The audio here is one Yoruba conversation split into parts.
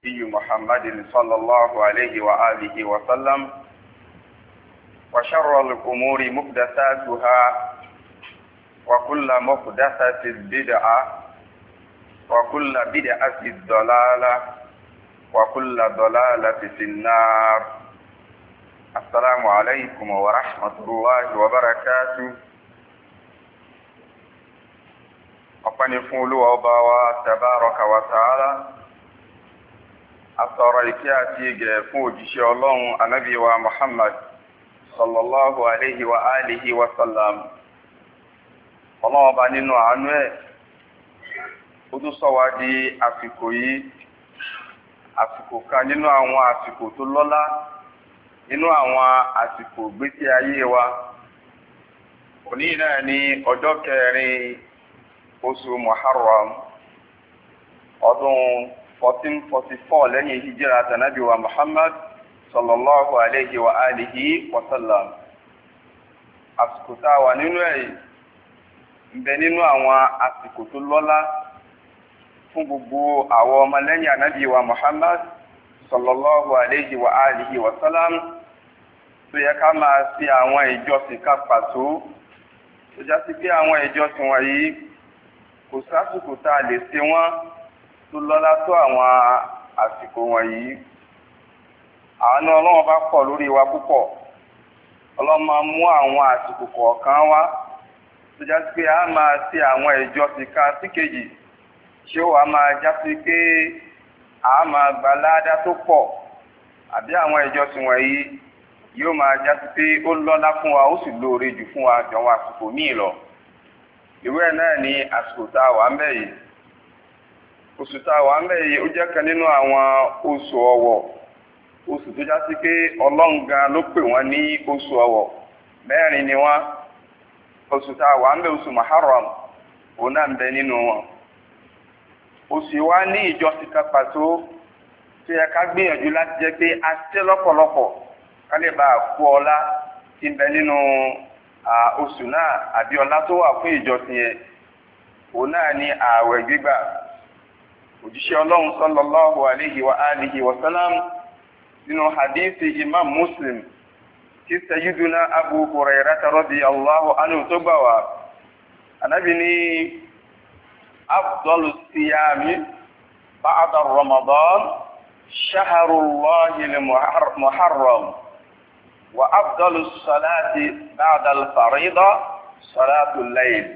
محمد صلى الله عليه وآله وسلم وشر الأمور محدثاتها وكل محدثة بدعة وكل بدعة ضلالة وكل ضلالة في النار. السلام عليكم ورحمة الله وبركاته. أقني فولو أبوا تبارك وتعالى atọrọ ìkẹ́ àti ìgẹ̀ fún òjíṣẹ́ Ọlọ́run Ànábì wa Muhammad sallallahu alayhi wa alihi wa sallam. Ọlọ́run bá nínú àánú ẹ̀ ó tún sọ wá di àsìkò yìí, àsìkò kan nínú àwọn àsìkò tó lọ́lá nínú àwọn àsìkò gbésí ayé wa. Òní náà ní ọjọ́ kẹrin oṣù Muharram ọdún 1444 lẹ́yìn hijira tànábì wa Muhammad sallallahu alayhi wa alihi wa sallam. Àsìkò tá a wà nínú ẹ̀ ń bẹ nínú àwọn àsìkò tó lọ́lá fún gbogbo àwọn ọmọlẹ́yìn ànábì wa Muhammad sallallahu alayhi wa alihi wa sallam, tó yẹ ká máa sí àwọn ìjọsìn ká pàtó tó já sí pé àwọn ìjọsìn wọ̀nyí kò sásìkò tá a lè ṣe wọ́n tó lọ́lá tó àwọn àsìkò wọ̀nyí. Àánú Ọlọ́run bá pọ̀ lórí wa púpọ̀. Ọlọ́run máa mú àwọn àsìkò kọ̀ọ̀kan wá tó já sí pé a máa ṣe àwọn ìjọsìn kan sí kejì tí ó wà máa já sí pé a máa gba ládá tó pọ̀, àbí àwọn ìjọsìn wọ̀nyí yóò máa já sí pé ó lọ́lá fún wa ó sì lóore jù fún wa jọ̀wọ́ àsìkò míì lọ. Ìwé náà ni àsìkò tá a wà ń bẹ̀ yìí. Oṣù tá a wà ń bẹ̀ yìí ó jẹ́ kan nínú àwọn oṣù ọ̀wọ̀, oṣù tó já sí pé Ọlọ́run gan ló pè wọ́n ní oṣù ọ̀wọ̀. Mẹ́rin ni wọ́n. Oṣù tá a wà ń bẹ̀ oṣù Muharram òun náà ń bẹ nínú wọn. Oṣù wa ní ìjọsìn kan pàtó tó yẹ ká gbìyànjú láti jẹ́ pé a ṣe lọ́pọ̀lọpọ̀ ká lè bá a kú ọlá tí ń bẹ nínú oṣù náà àbí ọlá tó wà fún ìjọsìn yẹn. Òun náà ní ààwẹ̀ gbígbà. Òjíṣẹ́ Ọlọ́run sallallahu alayhi wa alihi wa sallam nínú hadithi Imam Muslim tí Sayyiduna Abu Hurairah radiyallahu anhu tó gbà wá. Ànábì ní afdalu siyami ba'da Ramadan shahrullahi al-muharram wa afdalu salati ba'da al-farida salatul layl.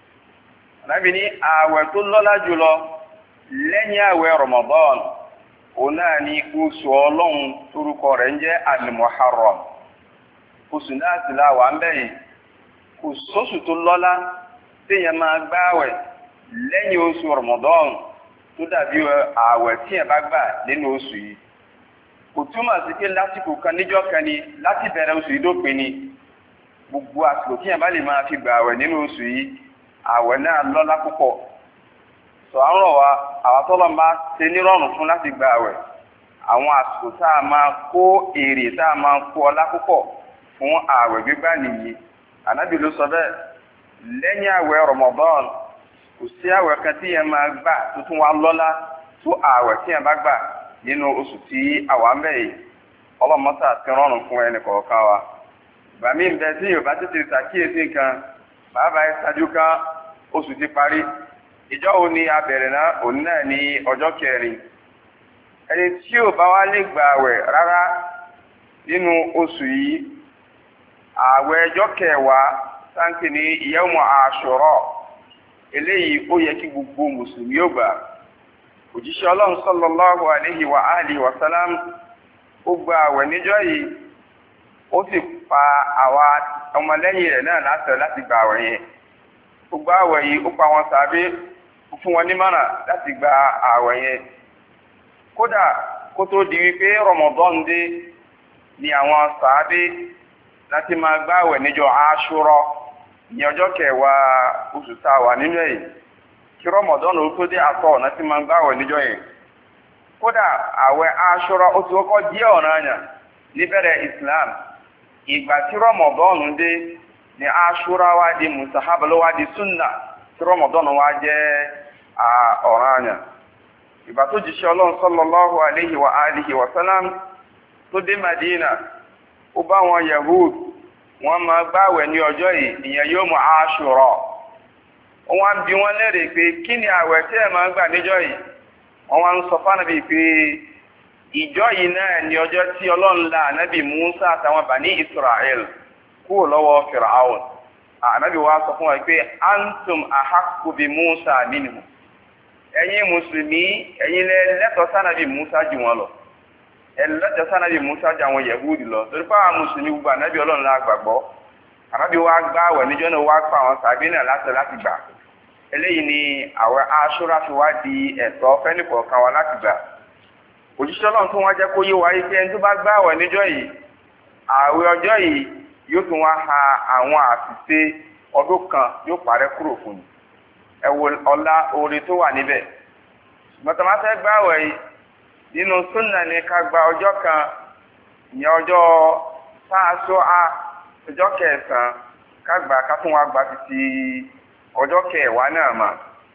Ànábì ní ààwẹ̀ tó lọ́lá jùlọ lẹ́yìn àwẹ̀ Ramadan òun náà ni oṣù Ọlọ́run torúkọ rẹ̀ ń jẹ́ al-Muharram. Oṣù náà sì láwà ń bẹ̀yìn. Kò sóṣù tó lọ́lá téèyàn máa gbààwẹ̀ lẹ́yìn oṣù Ramadan tó dàbí ààwẹ̀ tíyàn bá gbà nínú oṣù yìí. Kò túmọ̀ sí pé lásìkò kan níjọ́ kan ni láti bẹ̀rẹ̀ oṣù yìí dópin ni. Gbogbo àsìkò tíyàn bá lè máa fi gbààwẹ̀ nínú oṣù yìí, ààwẹ̀ náà lọ́lá púpọ̀. Àwọn ọ̀rọ̀ wa àwọn tọ́lọ́ máa ṣe nírọ̀rùn fún láti gba àwẹ̀, àwọn àsìkò tá a máa kó èrè tá a máa kó ọlá púpọ̀ fún àwẹ̀ gbígbà nìyí. Ànábì ló sọ bẹ́ẹ̀. Lẹ́yìn àwẹ̀ Ramadan kò sí àwẹ̀ kan tí yẹn máa gbà tó tún wá lọ́lá tó àwẹ̀ tí yẹn bá gbà nínú oṣù tí àwa ń bẹ̀ yìí. Ọlọ́mọ́sà ti rọrùn fún ẹnì kọ̀ọ̀kan wa. Ìgbà míì ń bẹ tí Yorùbá tètè ṣàkíyèsí nǹkan, bàbá ẹ ṣáájú kan oṣù ti parí. Ìjọ́ wo ni a bẹ̀rẹ̀ náà? Òun náà ní ọjọ́ kẹrin. Ẹni tí ò bá wá lè gba àwẹ̀ rárá nínú oṣù yìí, àwẹ̀ ọjọ́ kẹwàá sáńkì ní Yawmu Ashura, eléyìí ó yẹ kí gbogbo mùsùlùmí ó gbà. Òjíṣẹ́ Ọlọ́run sallallahu alayhi wa alihi wa sallam ó gba àwẹ̀ níjọ́ yìí, ó sì pa àwa ọmọlẹ́yìn rẹ̀ náà láti gba àwẹ̀ yẹn. Ó gba àwẹ̀ yìí, ó pa wọn sàbí fún wọn nímọ̀ràn láti gba ààwẹ̀ yẹn. Kódà kó tó di wípé Ramadan dé ni àwọn sàábé láti máa gba ààwẹ̀ níjọ́ Ashura ní ọjọ́ kẹwàá oṣù tá a wà nínú èyí. Kí Ramadan ó tó dé àtọ̀ láti máa gba ààwẹ̀ níjọ́ yẹn. Kódà ààwẹ̀ Ashura ó ti kọ́kọ́ jẹ́ ọ̀ranyàn níbẹ̀rẹ̀ Islam. Ìgbà tí Ramadan dé ni Ashura wá di mustahab ló wá di sunna tí Ramadan wá jẹ́ ọ̀ranyàn. ìgbà tó jíṣẹ́ Ọlọ́run sallallahu alayhi wa alihi wa sallam tó dé Madina ó bá wọn Yahud wọ́n máa gbààwẹ̀ ní ọjọ́ yìí ìyẹn yawm Ashura wọ́n bi wọ́n lérè pé kí ni àwẹ̀ tí ẹ máa gbà níjọ́ yìí wọ́n wá ń sọ fánàbí pé ìjọ yìí náà ni ọjọ́ tí Ọlọ́run là ànábì Musa àtàwọn Bani Israel kúrò lọ́wọ́ Fir'aun ànábì wa sọ fún wa pé antum ahaqqu bi Musa minhu ẹ̀yin mùsùlùmí ẹ̀yin lẹ́tọ̀ọ́ sánàbì Musa jù wọn lọ ẹ̀lẹ́tọ̀ọ́ sánàbì Musa jù àwọn Yahudi lọ torí pé àwọn mùsùlùmí gbogbo ànábì Ọlọ́run la gbàgbọ́ ànábì wa gbààwẹ̀ níjọ́ náà wá pa àwọn sàbí náà láti gbà eléyìí ni àwẹ̀ Àṣúrà fi wá di ẹ̀tọ́ fẹ́nìkọ̀ọ̀kan wa láti gbà òjíṣẹ́ Ọlọ́run tó wọ́n jẹ́ kó yé wa yìí pé ẹni tó bá gbààwẹ̀ níjọ́ yìí àwẹ̀ ọjọ́ yìí yóò tún wá ha àwọn àṣìṣe ọdún kan yóò parẹ́ kúrò fún yìí ẹ wo ọlá oore tó wà níbẹ̀ mọ̀tàmátẹ́ gbààwẹ̀ yìí nínú súnà ní ká gba ọjọ́ kan ìyẹn ọjọ́ Tásúà ọjọ́ kẹsàn-án ká gbà ká tún wá gba títí ọjọ́ kẹwàá náà mà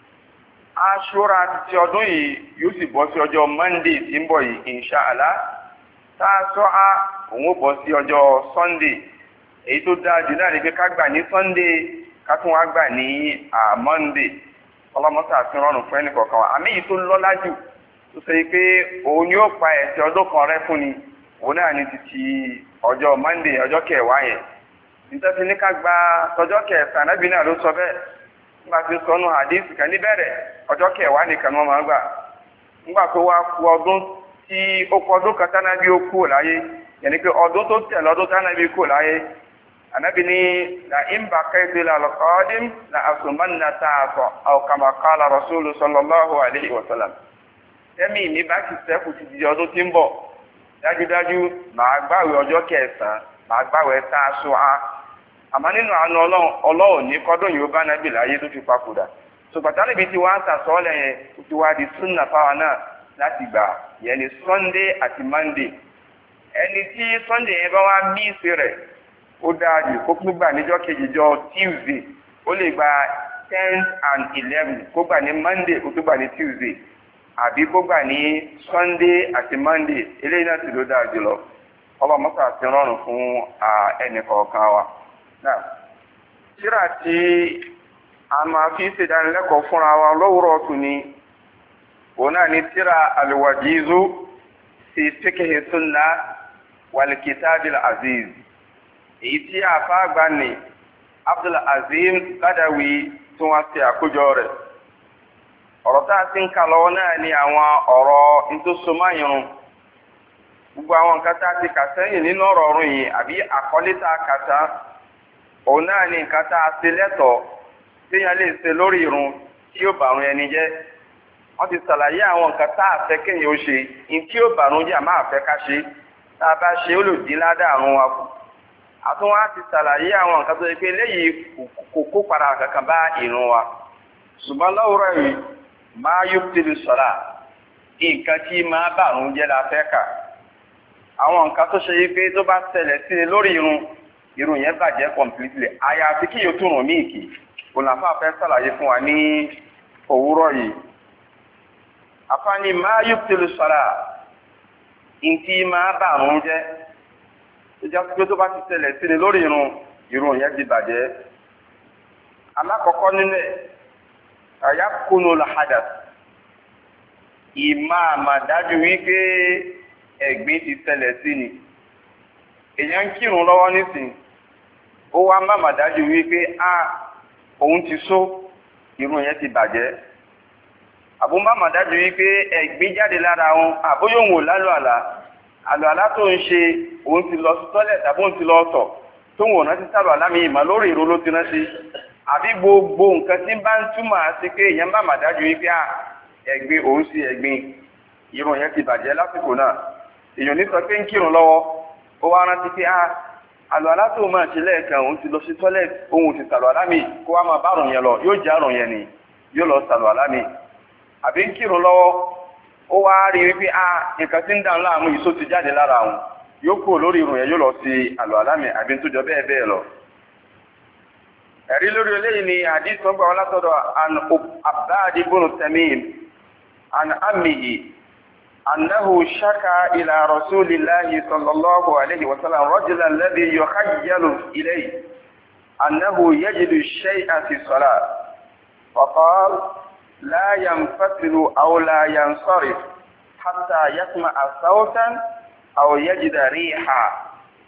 Àṣúrà títí ọdún yìí yóò sì bọ́ sí ọjọ́ Monday tí ń bọ̀ yìí inṣàlá Tásúà òun ó bọ́ sí ọjọ́ Sunday èyí tó dáa jù náà ni pé ká gbà ní Sunday ká tún wá gbà ní Monday ọlọ́mọ́sá àti rọrùn fún ẹnì kọ̀ọ̀kan wa àmì yìí tó lọ́lá jù tó ṣe pé òun ni ó pa ẹ̀ṣẹ̀ ọdún kan rẹ́ fún ni òun náà ní títí ọjọ́ Monday ọjọ́ kẹwàá yẹn nítorí ní ká gba tọjọ́ kẹsàn-án nábì náà ló sọ bẹ́ẹ̀ nígbà tí sọnù hadith kan níbẹ̀rẹ̀ ọjọ́ kẹwàá nìkan wọ́n máa gbà nígbà tó wá ku ọdún tí ó kú ọdún kan tánábì ó kú láyé yẹn ni pé ọdún tó tẹ̀ lọ́dún tánábì kú láyé ànábì ní la imba kaidu la alqadim la asumanna ta'afa aw kama qala rasulu sallallahu alayhi wa sallam tẹ́mì ní bá ti sẹ́kù ti di ọdún tí ń bọ̀ dájúdájú màá gbàwé ọjọ́ kẹsàn-án màá gbàwé Tásúà àmọ́ nínú àánú Ọlọ́run ní kọ́dún yóò bá nábì láyé tó fi papòdà ṣùgbọ́n níbi tí wọ́n á sàsọ́ọ́lẹ̀ yẹn ó ti wá di súnà fáwọn náà láti gbà yẹn ni Sunday àti Monday ẹni tí Sunday yẹn bá wá míìsì rẹ̀ ó dáa jù kó tún gbà níjọ́ kejì jọ Tuesday ó lè gba 10 and 11 kó gbà ní Monday kó tún gbà ní Tuesday àbí kó gbà ní Sunday àti Monday eléyìí náà sì ló dáa jùlọ ọba mọ́sá àti rọrùn fún ẹnì kọ̀ọ̀kan wa. Tírà tí a máa fi ṣèdánilẹ́kọ̀ọ́ fúnra wa lówùrọ̀ tún ni òun náà ní tírà Al-Wajizu fi fiqhi sunnah wal kitabil aziz èyí tí àfáàgbà ní Abdul Azim Badawi tí wọ́n ṣe àkójọ rẹ̀ ọ̀rọ̀ tá a ti ń kà lọ́wọ́ náà ni àwọn ọ̀rọ̀ ntòsómáyìrún gbogbo àwọn nǹkan tá a ti kà sẹ́yìn nínú ọ̀rọ̀ ọ̀run yìí àbí àkọlé tá a kà tán òun náà ni nǹkan tá a ṣe lẹ́tọ̀ọ́ téèyàn lè ṣe lórí irun tí yóò bàrún ẹni jẹ́ wọ́n ti ṣàlàyé àwọn nǹkan tá a fẹ́ kéèyàn ó ṣe ní tí yóò bàrún jẹ́ àmọ́ àfẹ́ ká ṣe tá a bá ṣe ó lè dín ládàrún wa kù àtúnwá ti ṣàlàyé àwọn nǹkan tó yẹ pé léyìí kò kó padà kankan bá ìrun wa ṣùgbọ́n lọ́wọ́rọ̀ yìí máa yóò tẹ̀lé sọ́ra nǹkan tí máa bàrún jẹ́ la fẹ́ kà àwọn nǹkan tó ṣe yí pé tó bá ṣẹlẹ̀ sí i lórí irun yẹn bàjẹ́ completely àyàfi kí yóò tún rùn míì kì òlàfà fẹ́ ṣàlàyé fún wa ní òwúrọ̀ yìí àfààní máa yóò tẹ̀lé sọ́ra nǹkan máa bàrún jẹ́ ìjà pé tó bá ti ṣẹlẹ̀ sí i lórí irun yẹn ti bàjẹ́ alákọ̀ọ́kọ́ nílẹ̀ àyàkùnú làhádà ìmáàmà dájú wípé ẹ̀gbin ti ṣẹlẹ̀ sí ni èèyàn ń kírun lọ́wọ́ nísìn ó wá máàmà dájú wípé òun ti só irun yẹn ti bàjẹ́ àbó máàmà dájú wípé ẹ̀gbin jáde lára òun àbóyòwò lálọ́ àlá tó ń ṣe òun ti lọ sí tọ́lẹ̀ tàbí òun ti lọ tọ̀ tó ń wò náà ti sábà lámì ìmọ̀ lórí ìró ló ti rántí àbí gbogbo nǹkan tí bá ń túmọ̀ sí pé èèyàn bá mà dájú wípé ẹ̀gbin òun sí ẹ̀gbin irun yẹn ti bàjẹ́ lásìkò náà èèyàn ní sọ pé ń kírun lọ́wọ́ ó wá rántí pé àlọ́ alátó máa ṣe lẹ́ẹ̀kan òun ti lọ sí tọ́lẹ̀ òun ti sàlọ̀ alámì kó wá máa bá àrùn yẹn lọ yóò já àrùn yẹn ni yóò lọ sàlọ̀ alámì àbí ń kírun lọ́wọ́ ó wá rí wípé nǹkan tí ń dàn láàmú ìsó ti jáde lára òun yóò kúrò lórí irun yẹn yóò lọ sí àlọ́ alámì àbí tó jọ bẹ́ẹ̀ bẹ́ẹ̀ lọ. ẹ̀rí lórí eléyìí ni hadith tó gbà wá látọ̀dọ̀ Abbad ibn Tamim عن عمه أنه شكى إلى رسول الله صلى الله عليه وسلم رجلا الذي يخيل إليه أنه يجد الشيء في الصلاة فقال لا ينفتل أو لا ينصرف حتى يسمع صوتا أو يجد ريحا.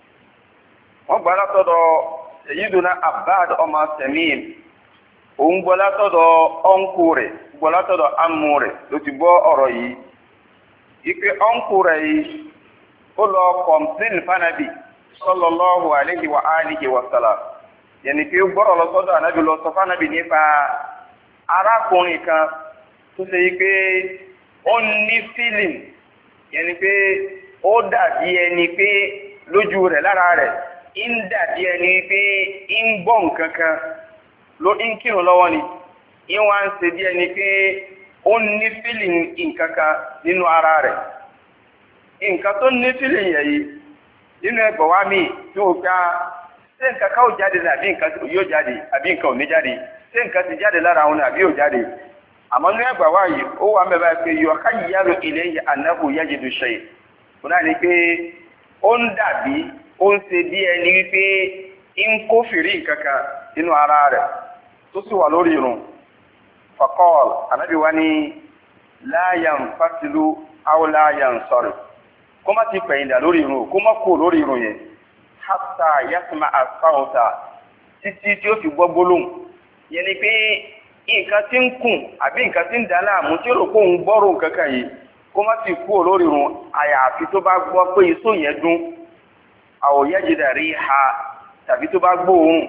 وبلغ سيدنا عباد أم تميم وبلغ أنكوري بلغ أموري لتبو أروي ipe ọ̀nkùrẹ̀ yìí ó lọ kọ̀mplín fánàbì sallallahu alayhi wa alihi wa sallam yẹni pé ó gbọ́rọ̀ lọ sọ́dọ̀ ànábì lọ sọ fánàbì nípa arákùnrin kan tó ṣe pé ó ní feeling yẹni pé ó dàbí ẹni pé lójú rẹ̀ lára rẹ̀ ń dàbí ẹni pé ń gbọ́ nǹkan kan ló ń kírun lọ́wọ́ ni ń wá ń ṣe bí ẹni pé ó ní feeling nǹkan kan nínú ara rẹ̀ nǹkan tó ní feeling yẹ̀yí nínú ẹgbẹ̀ wá míì tí ó gbá ṣé nǹkan ká ò jáde ní àbí nǹkan yóò jáde àbí nǹkan ò ní jáde ṣé nǹkan ti jáde lára òun àbí ò jáde àmọ́ nínú ẹgbẹ̀ wá yìí ó wà mẹ́bàá pé yọ káyíyárò ilé yìí ànáhù yajidu shay kò náà ni pé ó ń dàbí ó ń ṣe bí ẹni wípé ń kófìrí nǹkan kan nínú ara rẹ̀ tó sì wà lórí irun فقال النبي واني لا ينفتل او لا ينصرف كما تي بين لوري رو كما كو لوري رو yen hatta yasma as-sawta títí tí ó fi gbọ́ gbólóhùn yẹn ni pé nǹkan tí ń kùn àbí nǹkan tí ń dá láàmú tí ó rò pé òun gbọ́rọ̀ nǹkan kan yìí kó má ti kú lórí run àyàfi tó bá gbọ́ pé iṣó yẹn dún aw yajida riha tàbí tó bá gbóòórùn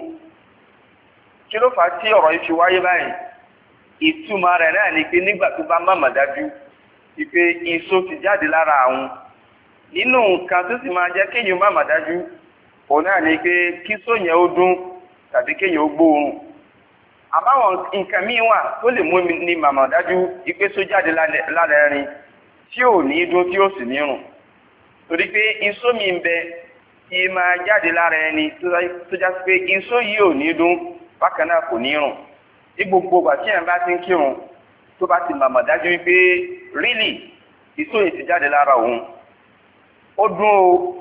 kí ló fà á tí ọ̀rọ̀ yìí fi wáyé báyìí ìtumọ̀ rẹ̀ náà ni pé nígbà tó bá má mà dájú wípé iṣó ti jáde lára àwọn nínú nǹkan tó sì máa jẹ́ kéèyàn má mà dájú òun náà ni pé kí iṣó yẹn ó dún tàbí kéèyàn ó gbóòórùn àbáwọn nǹkan míì wà tó lè mú ní màmá dájú wípé iṣó jáde lára ẹrin tí ò ní dún tí ó sì ní rùn torí pé iṣó mi ń bẹ tí máa jáde lára ẹni tó já sí pé iṣó yìí ò ní dún bákan náà kò ní rùn ní gbogbo ìgbà tí èèyàn bá ti ń kírun tó bá ti màmá dájú wípé rílì iṣó yìí ti jáde lára òun ó dún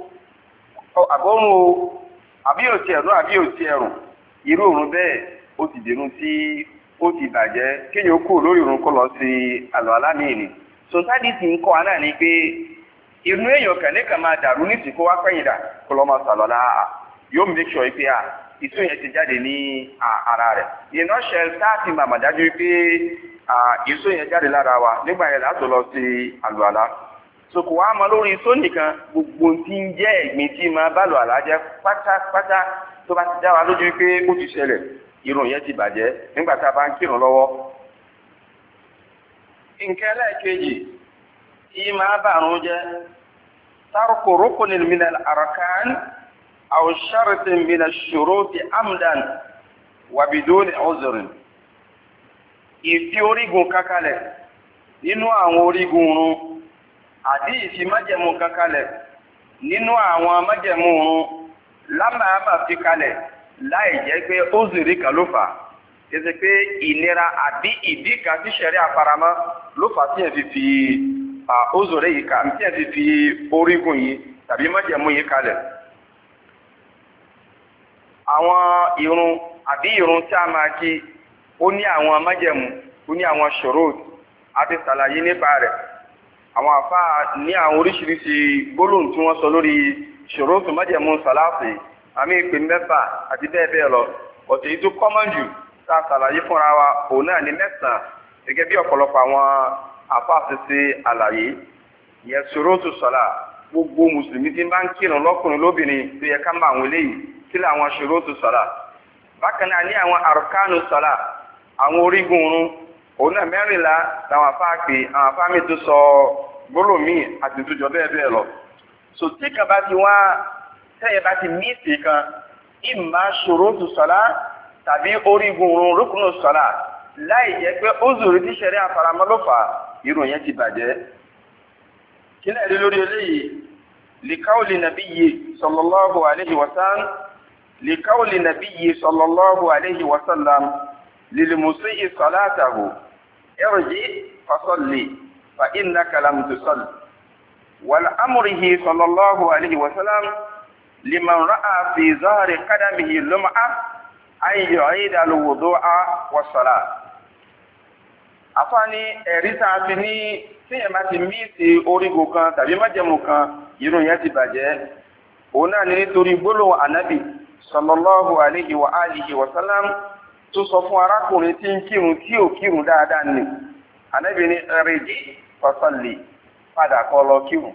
o àbórun o àbí òtí ẹ̀rún àbí òtí ẹ̀rùn irú òrùn bẹ́ẹ̀ ó ti dèrún tí ó ti bàjẹ́ kéèyàn kú lórí òrùn kó lọ sí àlọ́ alámìíní sọ̀tádì ti ń kọ́ wa náà ni pé inú èèyàn kàn máa dàrú ní ìsìnkú wá pẹ́yìn dà kó lọ́ máa sàlọ́ láà yóò make sure pé iṣó yẹn ti jáde ní ara rẹ̀ iná ṣe táàtì màmá dájú pé iṣó yẹn jáde lára wa nígbà yẹn láti lọ sí àlùalá so kò wá mọ lórí iṣó nìkan gbogbo tí ń jẹ́ ẹ̀gbin tí máa bá àlùalá jẹ́ pátápátá tó bá ti dá wa lójú pé ó ti ṣẹlẹ̀ irun yẹn ti bàjẹ́ nígbà tá a bá ń kírun lọ́wọ́. nǹkan ẹlẹ́ẹ̀kejì tí máa bàrún jẹ́ tarku rukunin minal arkan أو شرط من الشروط عمدا وبدون عذر ìfi orígun kankalẹ̀ nínú àwọn orígun run àti ìfi májẹ̀mú kankalẹ̀ nínú àwọn májẹ̀mú run lámàámà fi kalẹ̀ láì jẹ́ pé ó zìrí kan ló fà ẹsẹ̀ pé ìnira àbí ìdí kan tí ṣẹ̀rí àfaramọ́ ló fà tí ẹ̀ fi ó zòrè yìí ká tí ẹ̀ fi orígun yìí tàbí májẹ̀mú yìí kalẹ̀. àwọn ìrun àbí ìrun tí a máa kí ó ní àwọn májẹ̀mú ó ní àwọn ṣòróòt àti ṣàlàyé nípa rẹ̀ àwọn àfáà ní àwọn oríṣiríṣi gbólóhùn tí wọ́n sọ lórí ṣòróòt májẹ̀mú sàláàfì àmì ìpè mẹ́fà àti bẹ́ẹ̀ bẹ́ẹ̀ lọ ọ̀tẹ̀ yìí tó kọ́mọ̀n jù tá a ṣàlàyé fúnra wa òun náà ní mẹ́sàn-án gẹ́gẹ́ bí ọ̀pọ̀lọpọ̀ àwọn àfáà ti ṣe àlàyé ìyẹn ṣòróòt sọ̀lá gbogbo mùsùlùmí tí bá ń kírun lọ́kùnrin lóbìnrin tó yẹ ká mọ àwọn eléyìí sílẹ̀ àwọn ṣòróòtù sọ̀lá bákan náà ní àwọn àrùkánù sọ̀lá àwọn orígun oorun òun náà mẹ́rìnlá làwọn afáàpè àwọn afáàmì tó sọ gbólómì àti ìtújọ bẹ́ẹ̀ bẹ́ẹ̀ lọ. sò tí kan bá ti wá tẹ́yẹ bá ti ní ìsì kan ìmá ṣòróòtù sọ̀lá tàbí orígun oorun rúkúnù sọ̀lá láì jẹ́ pé ó zòrí tí ṣẹ̀rí àfaramọ́ ló fà irun yẹn ti bàjẹ́. kí náà rí lórí eléyìí lìkáwùlì nàbíyì sallallahu alaihi wasallam لقول النبي صلى الله عليه وسلم للمسيء صلاته ارجع فصلي فإنك لم تصل. والأمره صلى الله عليه وسلم لمن رأى في ظهر قدمه لمعة أن يعيد الوضوء والصلاة. àfààní ẹ̀rí tá a fi ní tíyẹn bá ti míìsì orígun kan tàbí májẹ̀mú kan irun yẹn ti bàjẹ́ òun náà ní nítorí gbólóhùn ànábì sallallahu alayhi wa alihi wa sallam tó sọ fún arákùnrin tí ń kírun tí ò kírun dáadáa ni ànábì ní ẹrẹ̀jì fasalli padà kó lọ kírun.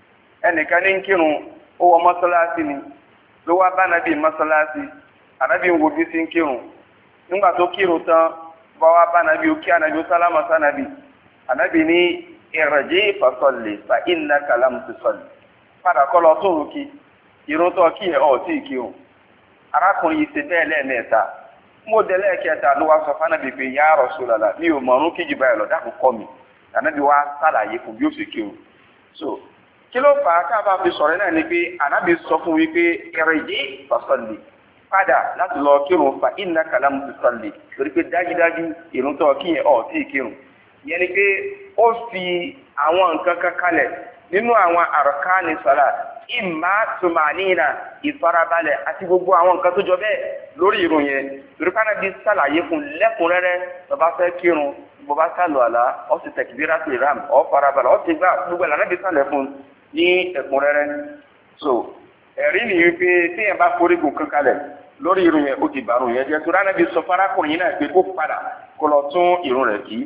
ẹnìkan ní ń kírun ó wọ mọ́sálásí ni ló wá bá ànábì mọ́sálásí ànábì ń wo bí sí ń kírun nígbà tó kírun tán bá wá bá ànábì ó kí ànábì ó sálámà sànábì ànábì ní ẹrẹ̀jì fasalli fa innaka lam tusalli padà kó lọ tóun kí irun tó kí ẹ̀ ọ̀ tí ì kírun. arákùnrin yìí ṣe bẹ́ẹ̀ lẹ́ẹ̀mẹ́ta mo délé kẹta ló wá sọ fánàbì pé ya Rasulullah mi ò mọ̀ọ́rún kíjì báyìí lọ dákun kọ́ mi ànábì wá sàlàyé fún bí ó ṣe kírun. so kí ló fà á káàbà fi sọ̀rọ̀ náà ni pé ànábì sọ fún wípé irji fasalli padà láti lọ kírun fa innaka lam tusalli torí pé dájúdájú irun tó kí ẹ̀ ọ̀ tí ì kírun. ìyẹn ni pé ó fi àwọn nǹkan kan kalẹ̀ nínú àwọn arkani salat ìmá tùmánìnà ìfarabalẹ̀ àti gbogbo àwọn nǹkan tó jọ bẹ́ẹ̀ lórí irun yẹn torí káná bí sàlàyé fún lẹ́kùnrẹ́rẹ́ tó bá fẹ́ kírun bó bá sálọ àlá ó sì takbiratul ihram ó farabalẹ̀ ó ti gbà gbogbo ìlànà bí sàlẹ̀ fún ní ẹ̀kúnrẹ́rẹ́. so ẹ̀rí ni wípé téèyàn bá forígun kankalẹ̀ lórí irun yẹn ó ti bàrún yẹn jẹ́ torí ànábi sọ farakùnrin náà pé kó padà kó lọ tún irun rẹ̀ kí.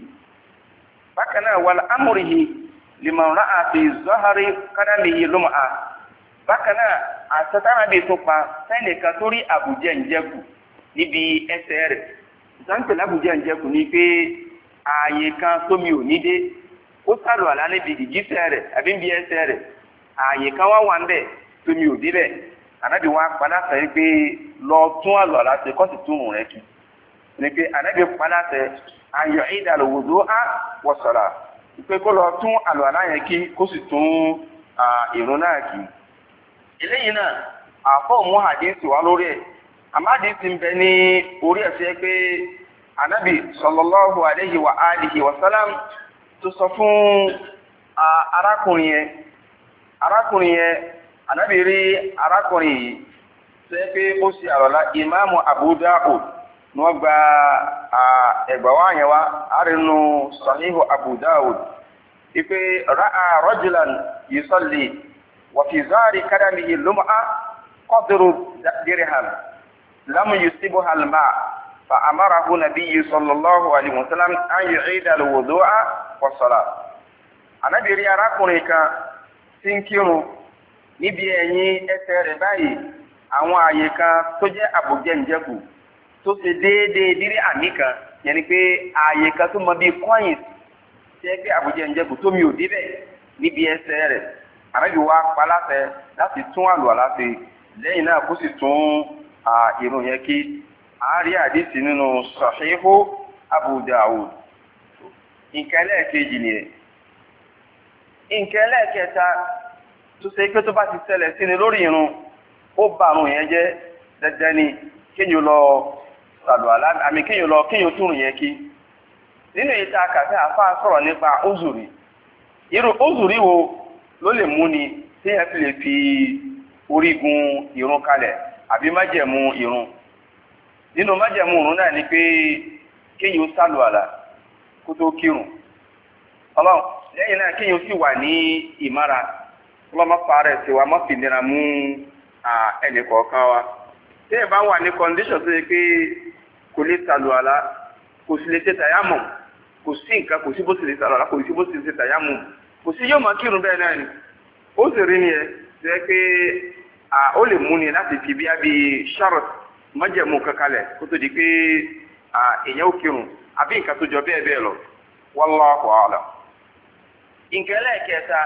bákan náà wal amrihi liman ra'a fi zahari qadamihi lum'a. bákan náà àtẹ̀tàràbí tó pa sẹ́nìkan tó rí àbùjẹ ǹjẹ́kù níbi ẹsẹ̀ rẹ̀. ìsáǹpẹ̀lẹ̀ àbùjẹ ǹjẹ́kù ni pé ààyè kan tómi ò ní dé ó sàlù àlá níbi ìjísẹ̀ rẹ̀ àbí níbi ẹsẹ̀ rẹ̀ ààyè kan wà ń bẹ̀ tómi ò débẹ̀ ànábì wa padà sẹ́yìn pé lọ tún àlọ́ àlá ṣe kó sì tún rẹ̀ kí. ni pé ànábì padà sẹ́ ayọ̀ ìdàlówòdó á wọ̀sọ̀rà pé kó lọ tún àlọ́ àlá yẹn kí kó sì tún ìrun náà kí. eléyìí náà àfọ̀ mú hadisi wá lórí ẹ̀ àmọ́ hadisi ń bẹ ní orí ẹ̀ fẹ́ pé ànábì sallallahu alayhi wa alihi wa sallam tó sọ fún arákùnrin yẹn ànábì rí arákùnrin yìí sẹ́ pé ó ṣe àrọ̀lá ìmáàmù Abu Dawud ní wọ́n gba ẹgbàwá yẹn wá àrínú sahihu Abu Dawud ipe ra'a rajulan yusalli wa fi zari kadamihi lum'a qadru dirham lam yusibuha al-ma' fa amarahu nabiyyu sallallahu alayhi wa sallam an yu'ida al-wudu'a wa salat. ànábì rí arákùnrin kan tí ń kírun níbi ẹ̀yìn ẹsẹ̀ rẹ̀ báyìí àwọn àyè kan tó jẹ́ àbùjẹ̀ǹjẹ̀kù tó ṣe déédéé dírí àmì kan yẹn ni pé àyè kan tó mọ bíi coins jẹ́ pé àbùjẹ̀ǹjẹ̀kù tó mi ò débẹ̀ níbi ẹsẹ̀ rẹ̀ ànábì wa pa láṣẹ láti tún àlùwàlá ṣe lẹ́yìn náà kó sì tún ìrun yẹn kí àárí àdìsí nínú Sahihu Abu Dawud. nǹkan ẹlẹ́ẹ̀kejì nìyẹn. nǹkan ẹlẹ́ẹ̀kẹta tó ṣe pé tó bá ti ṣẹlẹ̀ sí ni lórí irun ó bá àrùn yẹn jẹ́ dandan ni kéèyàn lọ ṣàlùwàlá àmì kéèyàn túrùn yẹn kí. nínú ìta kàfẹ́ àfáà sọ̀rọ̀ nípa òzùrí irú òzùrí wo ló lè mú ni tí ẹ fi lè fi orígun irun kalẹ̀ àbí májẹ̀mú irun. nínú májẹ̀mú irun náà ni pé kéèyàn ṣàlùwàlá kó tó kírun ọlọ́run lẹ́yìn náà kéèyàn sì wà ní ìmára ọlọ́mọ parẹ́ sí wa mọ́ fìdíra mú ẹnì kọ̀ọ̀kan wa. tí ẹ bá wà ní kọ́ndíṣọ̀n tó yẹ pé kò lè ṣàlùwàlá kò sì lè ṣe tàyámù kò sí nǹkan kò sí bó sì lè ṣàlùwàlá kò sí bó sì lè ṣe tàyámù kò sí yóò máa kírun bẹ́ẹ̀ náà ni ó sì rí ni ẹ tó yẹ pé ó lè mú ni láti fi bí sharot májẹ̀mú kankalẹ̀ kó tó di pé èèyàn ó kírun àbí nǹkan tó jọ bẹ́ẹ̀ bẹ́ẹ̀ lọ wallahu a'lam. nǹkan ẹlẹ́ẹ̀kẹta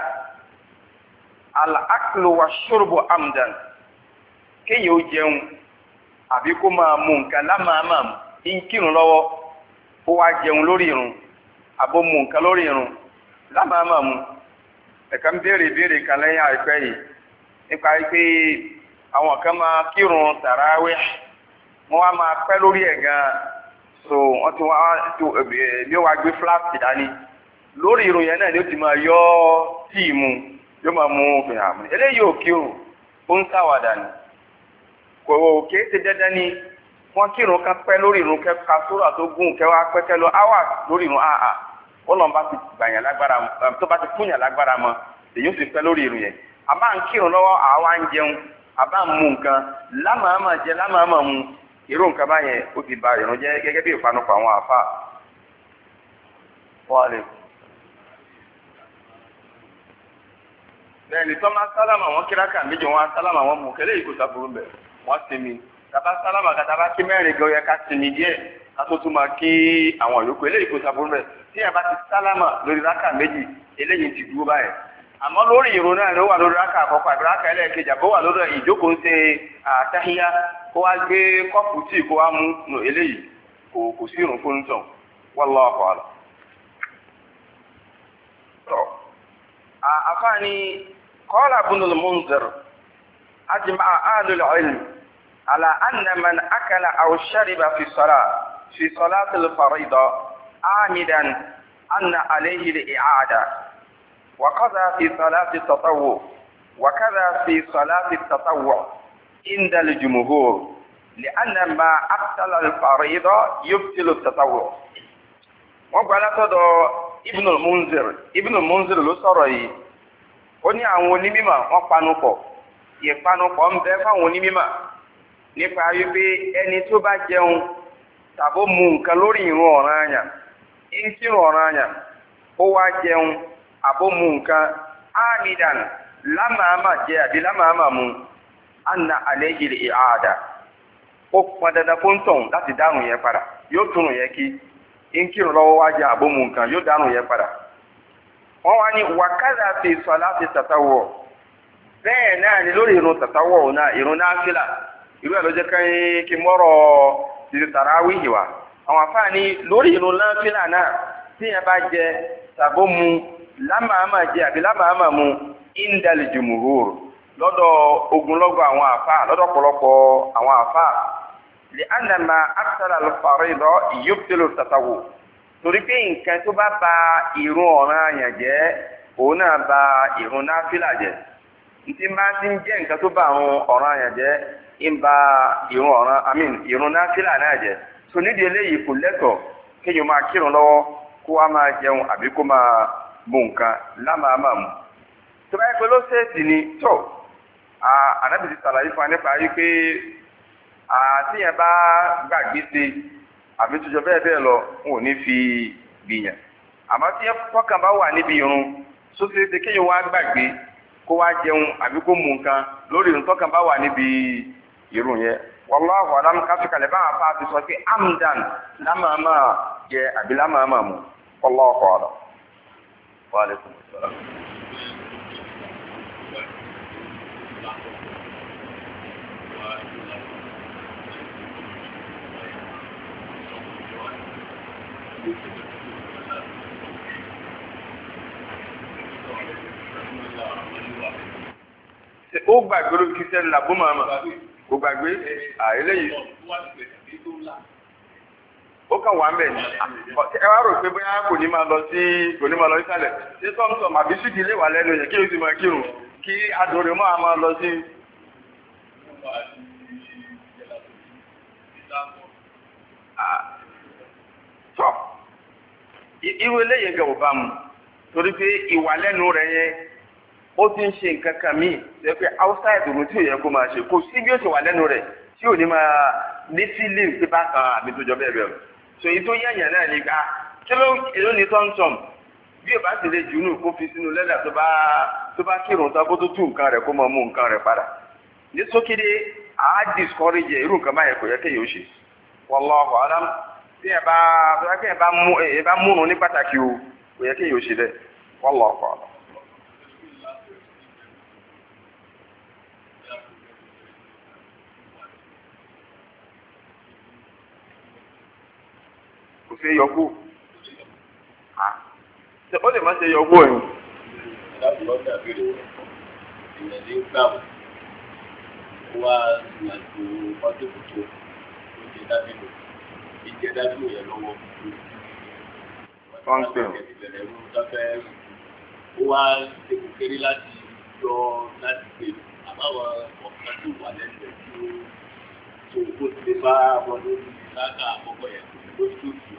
al-aklu wa shurbu amdan kéèyàn ó jẹun àbí kó máa mú nǹkan lámàmà ń kírun lọ́wọ́ ó wá jẹun lórí irun àbó mú nǹkan lórí irun lámàmà mu. ẹ̀ka ń béèrè kan lẹ́yìn àìpẹ́ yìí nípa pé àwọn kan máa kírun tàràwẹ̀ wọ́n wá máa pẹ́ lórí ẹ̀ gan-an so wọ́n ti wá ní ó wá gbé fúláàsì dání lórí ìrun yẹn náà ni ó ti máa yọ tíì mu yóò máa mú fi hàn mí eléyìí ò kírun ó ń ṣàwàdà ni kò kéé ṣe dandan ni wọ́n kírun ká pẹ́ lórí ìrun kẹ́ka sóra tó gùn kẹwàá pẹ́kẹ́ lọ áwà lórí ìrun àà ọlọ́run bá ti gbàyàn lágbára tó bá ti fúnyàn lágbára mọ́ èyí ó sì pẹ́ lórí ìrun yẹn àbá ń kírun lọ́wọ́ àwa ń jẹun àbá ń mú nǹkan lámàámà jẹ lámàámà mu irú nǹkan báyẹn ó ti ba ìrun jẹ́ gẹ́gẹ́ bí ìpanupọ̀ àwọn àfa. bẹ́ẹ̀ni tó máa sálámà wọn kíráka méjì wọn sálámà wọn mú kẹlẹ́ yìí kò sábúrú bẹ̀ wọ́n sinmi tàbá sálámà kàtàbá kí mẹ́rin gan yẹ ká sinmi díẹ̀ ká tó tún máa kí àwọn yòókù eléyìí kò sábúrú bẹ̀ tí yẹn bá ti sálámà lórí ráka méjì eléyìí ti dúró báyẹn àmọ́ lórí ìrun náà ló wà lórí ráka àkọ́kọ́ àbí ráka ẹlẹ́ẹ̀kejì àbó wà lórí ìjókòó ń ṣe àtàhíyá kó wá gbé kọ́ọ̀pù tíì kó wá mú eléyìí kò sí ìrun fún tàn wallahu a'lam. àfáàní قال ابن المنذر أجمع أهل العلم على أن من أكل أو شرب في صلاة الفريضة عامدا أن عليه الإعادة وكذا في صلاة التطوع وكذا في صلاة التطوع عند الجمهور لأن ما أبطل الفريضة يبطل التطوع وقال ابن المنذر ló sọ̀rọ̀ yìí ó ní àwọn onímímọ̀ wọ́n panupọ̀ ìpanupọ̀ ń bẹ fáwọn onímímọ̀ nípa wípé ẹni tó bá jẹun tàbó mu nǹkan lórí ìrun ọ̀ranyàn ń kírun ọ̀ranyàn ó wá jẹun àbó mu nǹkan ámìdàn lámàámà jẹ àbí lámàámà mu anna alayhi al-i'ada ó pọn dandan fún tọ̀hún láti dárùn yẹn padà yóò túnrùn yẹn kí ń kírun lọ́wọ́ wá jẹ àbó mu nǹkan yóò dárùn yẹn padà wọ́n wá ní wàkàdà fi salati tatawwu bẹ́ẹ̀ náà ni lórí ìrun tatawwu náà ìrun náfìlà irú ẹ̀ ló jẹ́ kí mọ́rọ̀ ti tarawih wa àwọn afáà ní lórí ìrun náfìlà náà tí yẹn bá jẹ tàbó mu lámàámà jẹ àbí lámàámà mu indal jumhur lọ́dọ̀ ogunlọ́gọ̀ àwọn àfáà lọ́dọ̀ pọ̀lọpọ̀ àwọn àfáà li anna ma akthara al-farida yubtilu tatawwu torí pé nǹkan tó bá ba ìrun ọ̀ranyàn jẹ́ òun náà ba ìrun náfìlà jẹ́ ntí máa ti ń jẹ́ nǹkan tó bá ìrun ọ̀ranyàn jẹ́ ń ba ìrun náfìlà náà jẹ́ so nídìí eléyìí kò lẹ́tọ̀ọ́ kéèyàn máa kírun lọ́wọ́ kó wá máa jẹun àbí kó máa mú nǹkan lámàámà mu tó bá yẹ pé lọ́sẹ̀ẹ̀sì ni tó ànábì ti sàlàyé fún wa nípa wípé àtìyẹn bá gbàgbé ṣe àbí tó jọ bẹ́ẹ̀ bẹ́ẹ̀ lọ wọn ò ní fi gbìyàn àmọ́ tí fọ́kàn bá wà níbi irun tó ṣe é ṣe kéèyàn wá gbàgbé kó wá jẹun àbí kó mú nǹkan lórí irun tọ́kàn bá wà níbi irun yẹn wallahu alam káfíkalẹ̀ bá wà fáà ti sọ pé amdan lámàmà jẹ àbí lámàmà mu wallahu alam. Wa alaikum assalam. Ó gbàgbé ló kí sẹ́ni làbó màmá ó gbàgbé eléyìí ó kàn wá mẹ́ ni ẹ wá rò pé bóyá kò ní máa lọ ìsàlẹ̀ ṣé sọ́mùsọ̀mù àbí sídìí lè wà lẹ́nu yẹn kí ló ti máa kírun kí adùnrin máa lọ sí. tọ́ irú eléyìí gẹ̀ ò bá mu torí pé ìwà lẹ́nu rẹ̀ yẹn ó ti ń ṣe nǹkan kan míì ṣe pé outside òun tí ò yẹ kó máa ṣe kò sí bí ó ṣe wà lẹ́nu rẹ̀ tí ò ní máa ní feeling pé bá kan àbí tó jọ bẹ́ẹ̀ bẹ́ẹ̀ so èyí tó yẹ̀yàn náà ní ká kí ló èló ní tọ́ntọ́n bí ò bá ti lè jùnú kó fi sínú lẹ́dà tó bá kírun tán kó tó tú nǹkan rẹ̀ kó máa mú nǹkan rẹ̀ padà ní sókèdè àá discourage irú nǹkan báyẹn kò yẹ kéèyàn ó ṣe wallahu alam tí ẹ bá múnu ní pàtàkì o kò yẹ kéèyàn ó ṣe bẹ́ẹ̀ wallahu alam. kò sí yọkú ó lè má ṣe yọkú ẹ̀yìn. láti lọ́jà béèrè ìyẹn ní gbàmù wá ìrìnàjò mọ́tòkòtò tó jẹ dábìlò ìjẹ dábìlò yẹn lọ́wọ́ wọ́n pè ó. ìbẹ̀rẹ̀ mú dáfẹ́ ó wá ṣèkù kéré láti yọ láti pè àbáwọn ọ̀kan tó wà lẹ́nu rẹ̀ tó kó ti bá wọn lórí láká àkọ́kọ́ yẹn lórí tó tù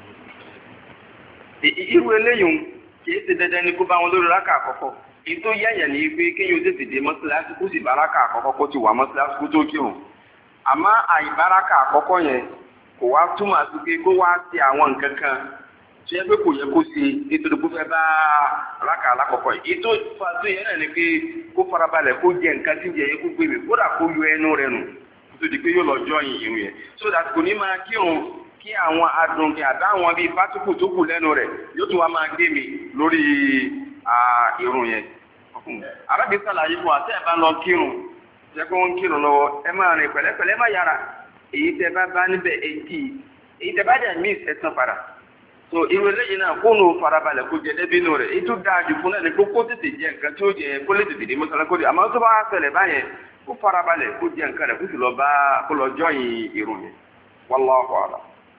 irú eléyìí kìí ṣe dandan ni kó bá wọn lórí rákà àkọ́kọ́ ètò yẹ̀yẹ̀ ní pé kéèyàn tètè dé mọ́sálásí kó sì bá rákà àkọ́kọ́ kó ti wà mọ́sálásí kó tó kírun àmọ́ àìbáraka àkọ́kọ́ yẹn kò wá túmọ̀ sí pé kó wá sí àwọn nǹkan kan tí ẹ pé kò yẹ kó ṣe nítorí kó fẹ́ bá rákà alákọ̀ọ́kọ́ yìí ètò fàtó yẹn náà ni pé kó farabalẹ̀ kó jẹ nǹkan tí ń jẹ yẹ kó gbé mi kódà kó yọ ẹnu rẹ̀ nù kó tó di pé yóò lọ jọyìn irun yẹn so that kò ní máa kírun kí àwọn adùnkì àdáwọn bíi pátíkù tó kù lẹ́nu rẹ̀ yóò tún wá máa gbé mi lórí irun yẹn. arábìnrin sàlàyé fún wa tẹ́ ẹ bá lọ kírun jẹ́ pé wọ́n kírun lọ́wọ́ ẹ máa rìn pẹ̀lẹ́pẹ̀lẹ́ má yára èyí tẹ́ bá níbẹ̀ èyí tẹ́ bá dẹ̀ miss ẹ̀sán padà so irú eléyìí náà kó nù farabalẹ̀ kó jẹ débi nù rẹ̀ ètò dáa jù fún náà ni kó tètè jẹ nǹkan tí ó jẹ kó lè tètè dé mọ́sálá kó dé àmọ́ tó bá ṣẹlẹ̀ báyẹn kó farabalẹ̀ kó jẹ nǹkan rẹ̀ kó sì lọ bá kó lọ jọyìn irun yẹn wallahu a'lam.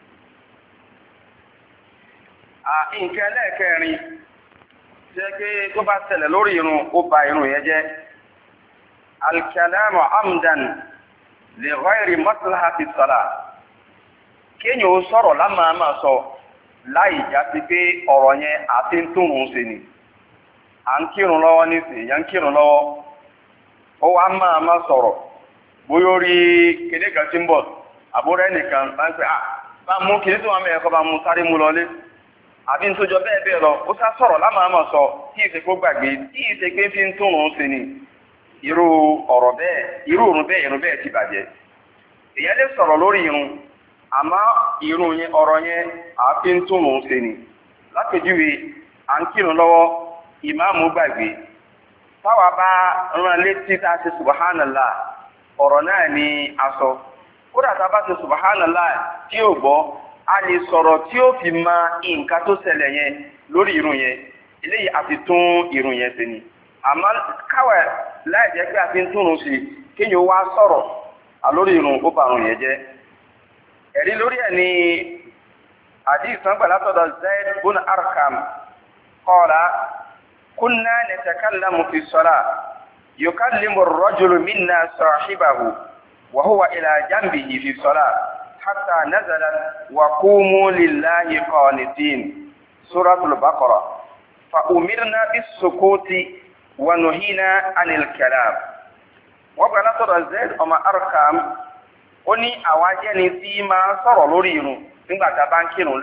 nǹkan ẹlẹ́ẹ̀kẹrin jẹ́ pé tó bá ṣẹlẹ̀ lórí irun ó ba irun yẹn jẹ́ alkalamu amdan li ghayri maslahati salat kéèyàn ó sọ̀rọ̀ lámàmà sọ láì já sí pé ọ̀rọ̀ yẹn àti ń túnrun ṣe ni à ń kírun lọ́wọ́ nísìnyí yà ń kírun lọ́wọ́ ó wá máa sọ̀rọ̀ bóyá ó rí kéde kan tí ń bọ̀ àbúrò ẹnìkan bá ń pẹ́ bá mú kéde tó wà mẹ́rin kọ́ bá mú sáré mú lọlé àbí nítojọ́ bẹ́ẹ̀ bẹ́ẹ̀ lọ ó sá sọ̀rọ̀ lámàmà sọ tí ìṣe kó gbàgbé tí ìṣe pé fi ń túnrun ṣe ni irú ọ̀rọ̀ bẹ́ẹ̀ irun bẹ́ẹ̀ ti bàjẹ́ èyàn lè sọ̀rọ̀ lórí irun àmọ́ irun yẹn ọ̀rọ̀ yẹn àfi ń túnrun ṣe ni lápèjúwe à ń kírun lọ́wọ́ ìmáàmù gbàgbé táwa bá rán létí tá a ṣe subhanallah ọ̀rọ̀ náà ni a sọ kódà tá a bá ṣe subhanallah tí ò gbọ́ a lè sọ̀rọ̀ tí ó fi ma nǹkan tó ṣẹlẹ̀ yẹn lórí irun yẹn eléyìí àti tún irun yẹn ṣe ni àmọ́ káwẹ̀ láì jẹ́ pé a fi ń túnrun sí kéèyàn wá sọ̀rọ̀ àlórí irun ó bàrùn yẹn jẹ́ ẹ̀rí lórí ẹ̀ ní hadith gbà látọ̀dọ̀ Zayd ibn Arqam qala kunna natakallamu fi salat yukallimu ar-rajulu minna sahibahu wa huwa ila janbihi fi salat hatta nazalat wa qumu lillahi qanitin suratul Baqarah fa umirna bis-sukuti wa nuhina 'anil kalam wọ́n gbà látọ̀dọ̀ Zayd ọmọ Arqam ó ní àwa jẹ́ni tí máa sọ̀rọ̀ lórí irun nígbà tá a bá ń kírun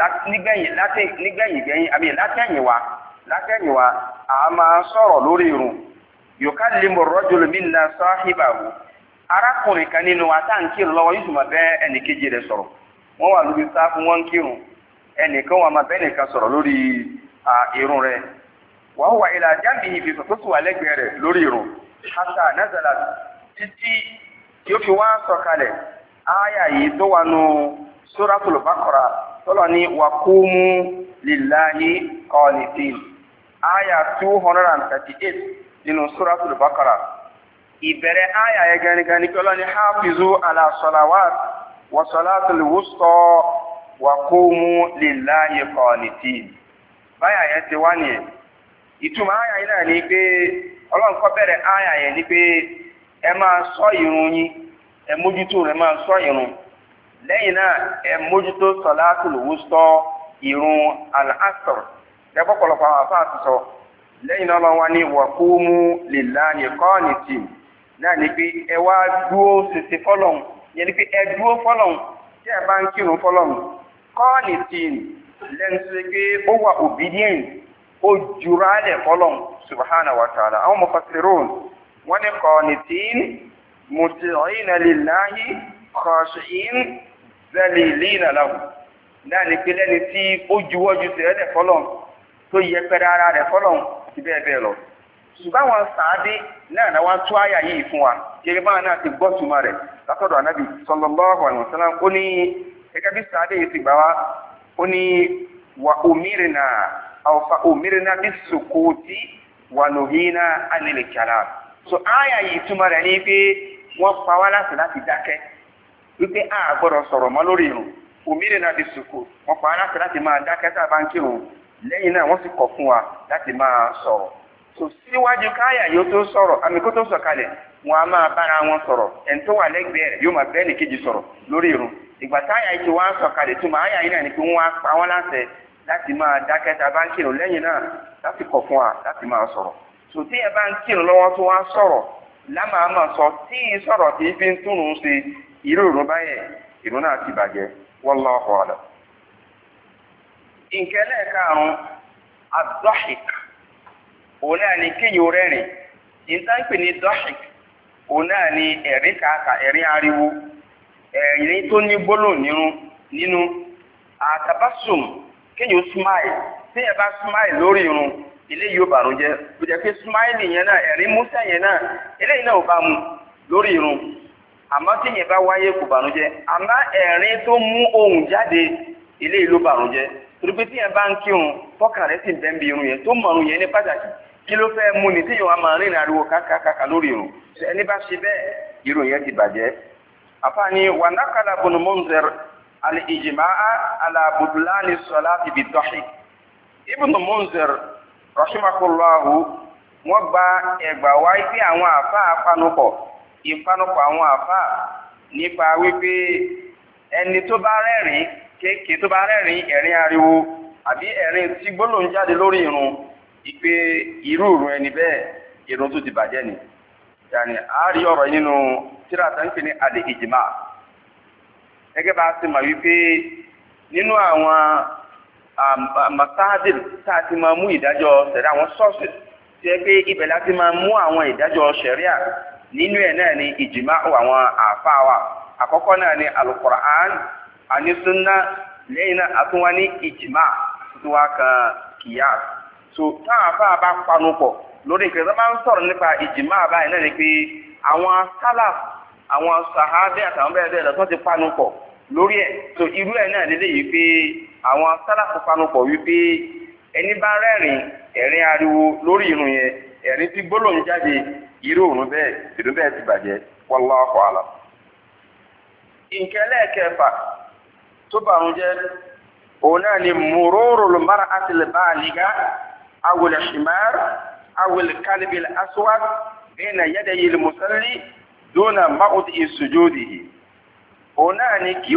látẹ̀yìn wa a máa sọ̀rọ̀ lórí irun yukallimu ar-rajulu minna sahibahu arákùnrin kan nínú wa tá à ń kírun lọ́wọ́ yóò sì máa bẹ́ ẹnìkejì rẹ̀ sọ̀rọ̀ wọ́n wà lórí sáfù wọ́n ń kírun ẹnìkan wà máa bẹ́ ẹnìkan sọ̀rọ̀ lórí irun rẹ̀ wa huwa ila janbihi fi tó sì wà lẹ́gbẹ̀ẹ́ rẹ̀ lórí irun hatta nazalat títí tí ó fi wá sọ̀kalẹ̀ ááyà yìí tó wà nù suratul Baqara tọ́lọ̀ ní wa qumu lillahi qanitin ááyà 238 nínú suratul Baqara ìbẹ̀rẹ̀ ááyà yẹn gangan ní tọ́lọ̀ ní hafizu ala salawat wa salatul wusta wa qumu lillahi qanitin báyà yẹn ti wá nìyẹn ìtumọ̀ ááyà yìí náà ní pé ọlọ́run kọ́ bẹ̀rẹ̀ ááyà yẹn ní pé ẹ máa sọ irun yín ẹ mójútó rẹ máa sọ irun lẹ́yìn náà ẹ mójútó salatul wusta irun al-asr ẹgbọ́pọ̀lọpọ̀ àwọn afá àti sọ lẹ́yìn náà lọ́wọ́ ní wa qumu lillahi qanitin náà ní pé ẹ wá dúó ṣinṣin fọ́lọ́hun yẹn ní pé ẹ dúó fọ́lọ́hun tí ẹ bá ń kírun fọ́lọ́hun qanitin lẹ́nu sí pé ó wà obedient ó jura lẹ̀ fọ́lọ́hun subhanahu wa ta'ala àwọn mufassirun wọ́n ní qanitin muti'ina lillahi khashi'in zalilina lahu náà ní pé lẹ́ni tí ó juwọ́jú tẹ̀lẹ̀ fọ́lọ́hun tó yẹ pẹ́rẹ́ ara rẹ̀ fọ́lọ́hun ti bẹ́ẹ̀ bẹ́ẹ̀ lọ ṣùgbọ́n àwọn sàádé náà wá tú àyà yìí fún wa gẹ́gẹ́ bá náà ti gbọ́ túmọ̀ rẹ̀ látọ̀dọ̀ ànábì sallallahu alaihi wasallam ó ní gẹ́gẹ́ bí sàádé yìí ti gbà wá ó ní wa umirna bis-sukuti wa nuhina 'anil kalam so àyà yìí túmọ̀ rẹ̀ ní pé wọ́n pa wá láti dákẹ́ wípé a gbọ́dọ̀ sọ̀rọ̀ mọ́ lórí irun umirna bis-sukuti wọ́n pa wá láti máa dákẹ́ tá a bá ń kírun lẹ́yìn náà wọ́n sì kọ̀ fún wa láti máa sọ̀rọ̀ so síwájú káyà yóò tó sọ̀rọ̀ àmì kó tó sọ̀kalẹ̀ wọn a máa bára wọn sọ̀rọ̀ ẹni tó wà lẹ́gbẹ̀ẹ́ yóò máa bẹ́ẹ̀ ní kejì sọ̀rọ̀ lórí irun ìgbà táyà yìí ti wá sọ̀kalẹ̀ tó máa yà yín náà ni pé wọ́n á pa wọ́n láṣẹ láti máa dákẹ́ tá a bá ń kírun lẹ́yìn náà láti kọ̀ fún wa láti máa sọ̀rọ̀ so tí ẹ bá ń kírun lọ́wọ́ tó wá sọ̀rọ̀ lámàámà sọ tí sọ̀rọ̀ tí fi ń túnú ṣe irú ìrun báyẹn ìrun náà ti bàjẹ́ wallahu a'lam. ìkẹlẹ́ karùn-ún ad-dahik òun náà ni kéèyàn rẹ́rìn ìtànpè ní dahik òun náà ni ẹ̀rín kàkà ẹ̀rín ariwo ẹ̀rín tó ní gbólóhùn nínú àtàbásùm kéèyàn smile téèyàn bá smile lórí irun eléyìí yóò bàrúnjẹ́ kò jẹ́ pé smile yẹn náà ẹ̀rín músẹ́ yẹn náà eléyìí náà ò bá mu lórí irun àmọ́ téèyàn bá wáyé kò bàrúnjẹ́ àmọ́ ẹ̀rín tó mú ohùn jáde eléyìí ló bàrúnjẹ́ torí pé téèyàn bá ń kírun tọ́kàn rẹ̀ sì ń bẹ́ẹ̀ bí irun yẹn tó mọ̀rún yẹn ní pàtàkì kí ló fẹ́ mú ni téèyàn wá máa rìnrìn ariwo kàkàkàkà lórí irun ẹni bá ṣe bẹ́ẹ̀ irun yẹn ti bàjẹ́ àfààní wà nákàlà Ibn Munzir al-ijma'a ala budlani salati bid-dahik Ibn Munzir rahimahullahu wọ́n gba ẹgbà wá pé àwọn àfáà ìpanupọ̀ àwọn àfáà nípa wípé ẹni tó bá rẹ́rìn kéèké tó bá rẹ́rìn ẹ̀rín ariwo àbí ẹ̀rín tí gbólóhùn jáde lórí irun ìpè irú ìrun ẹni bẹ́ẹ̀ irun tó ti bàjẹ́ ni yàní a rí ọ̀rọ̀ nínú tíra tó ń pè ní al-ijma gẹ́gẹ́ bá a ti mọ̀ wípé nínú àwọn masáàdìl tá a ti máa mú ìdájọ́ ṣẹ̀ríà àwọn sọ́ọ̀sì tí ẹ pé ibẹ̀ láti máa mú àwọn ìdájọ́ ṣẹ̀ríà nínú ẹ̀ náà ni ìjìmá àwọn àáfàá wa àkọ́kọ́ náà ni al-Qur'an àní sunna lẹ́yìn náà àtúnwá ní ìjìmá tó wá kan kìyàs so táwọn àáfàá bá panu pọ̀ lórí nǹkan tó máa ń sọ̀rọ̀ nípa ìjìmá báyìí náà ni pé àwọn sálàf àwọn sàhábẹ́ àtàwọn bẹ́ẹ̀ bẹ́ẹ̀ lọ tó ti panu pọ̀ lórí ẹ̀ so irú ẹ̀ náà lélẹ́yìí pé àwọn sálàfù panupọ̀ wípé ẹni bá rẹ́rìn ẹ̀rín ariwo lórí irun yẹn ẹ̀rín tí gbólóhùn jáde irú òrùn bẹ́ẹ̀ ti bàjẹ́ wallahu a'lam. ìkẹlẹ́ kẹfà tó bàrún jẹ́ òun náà ni mururul mar'atil baligha awil himar awil kalbil aswad bayna yadayil musalli duna mawdi'i sujudihi òun náà ni kí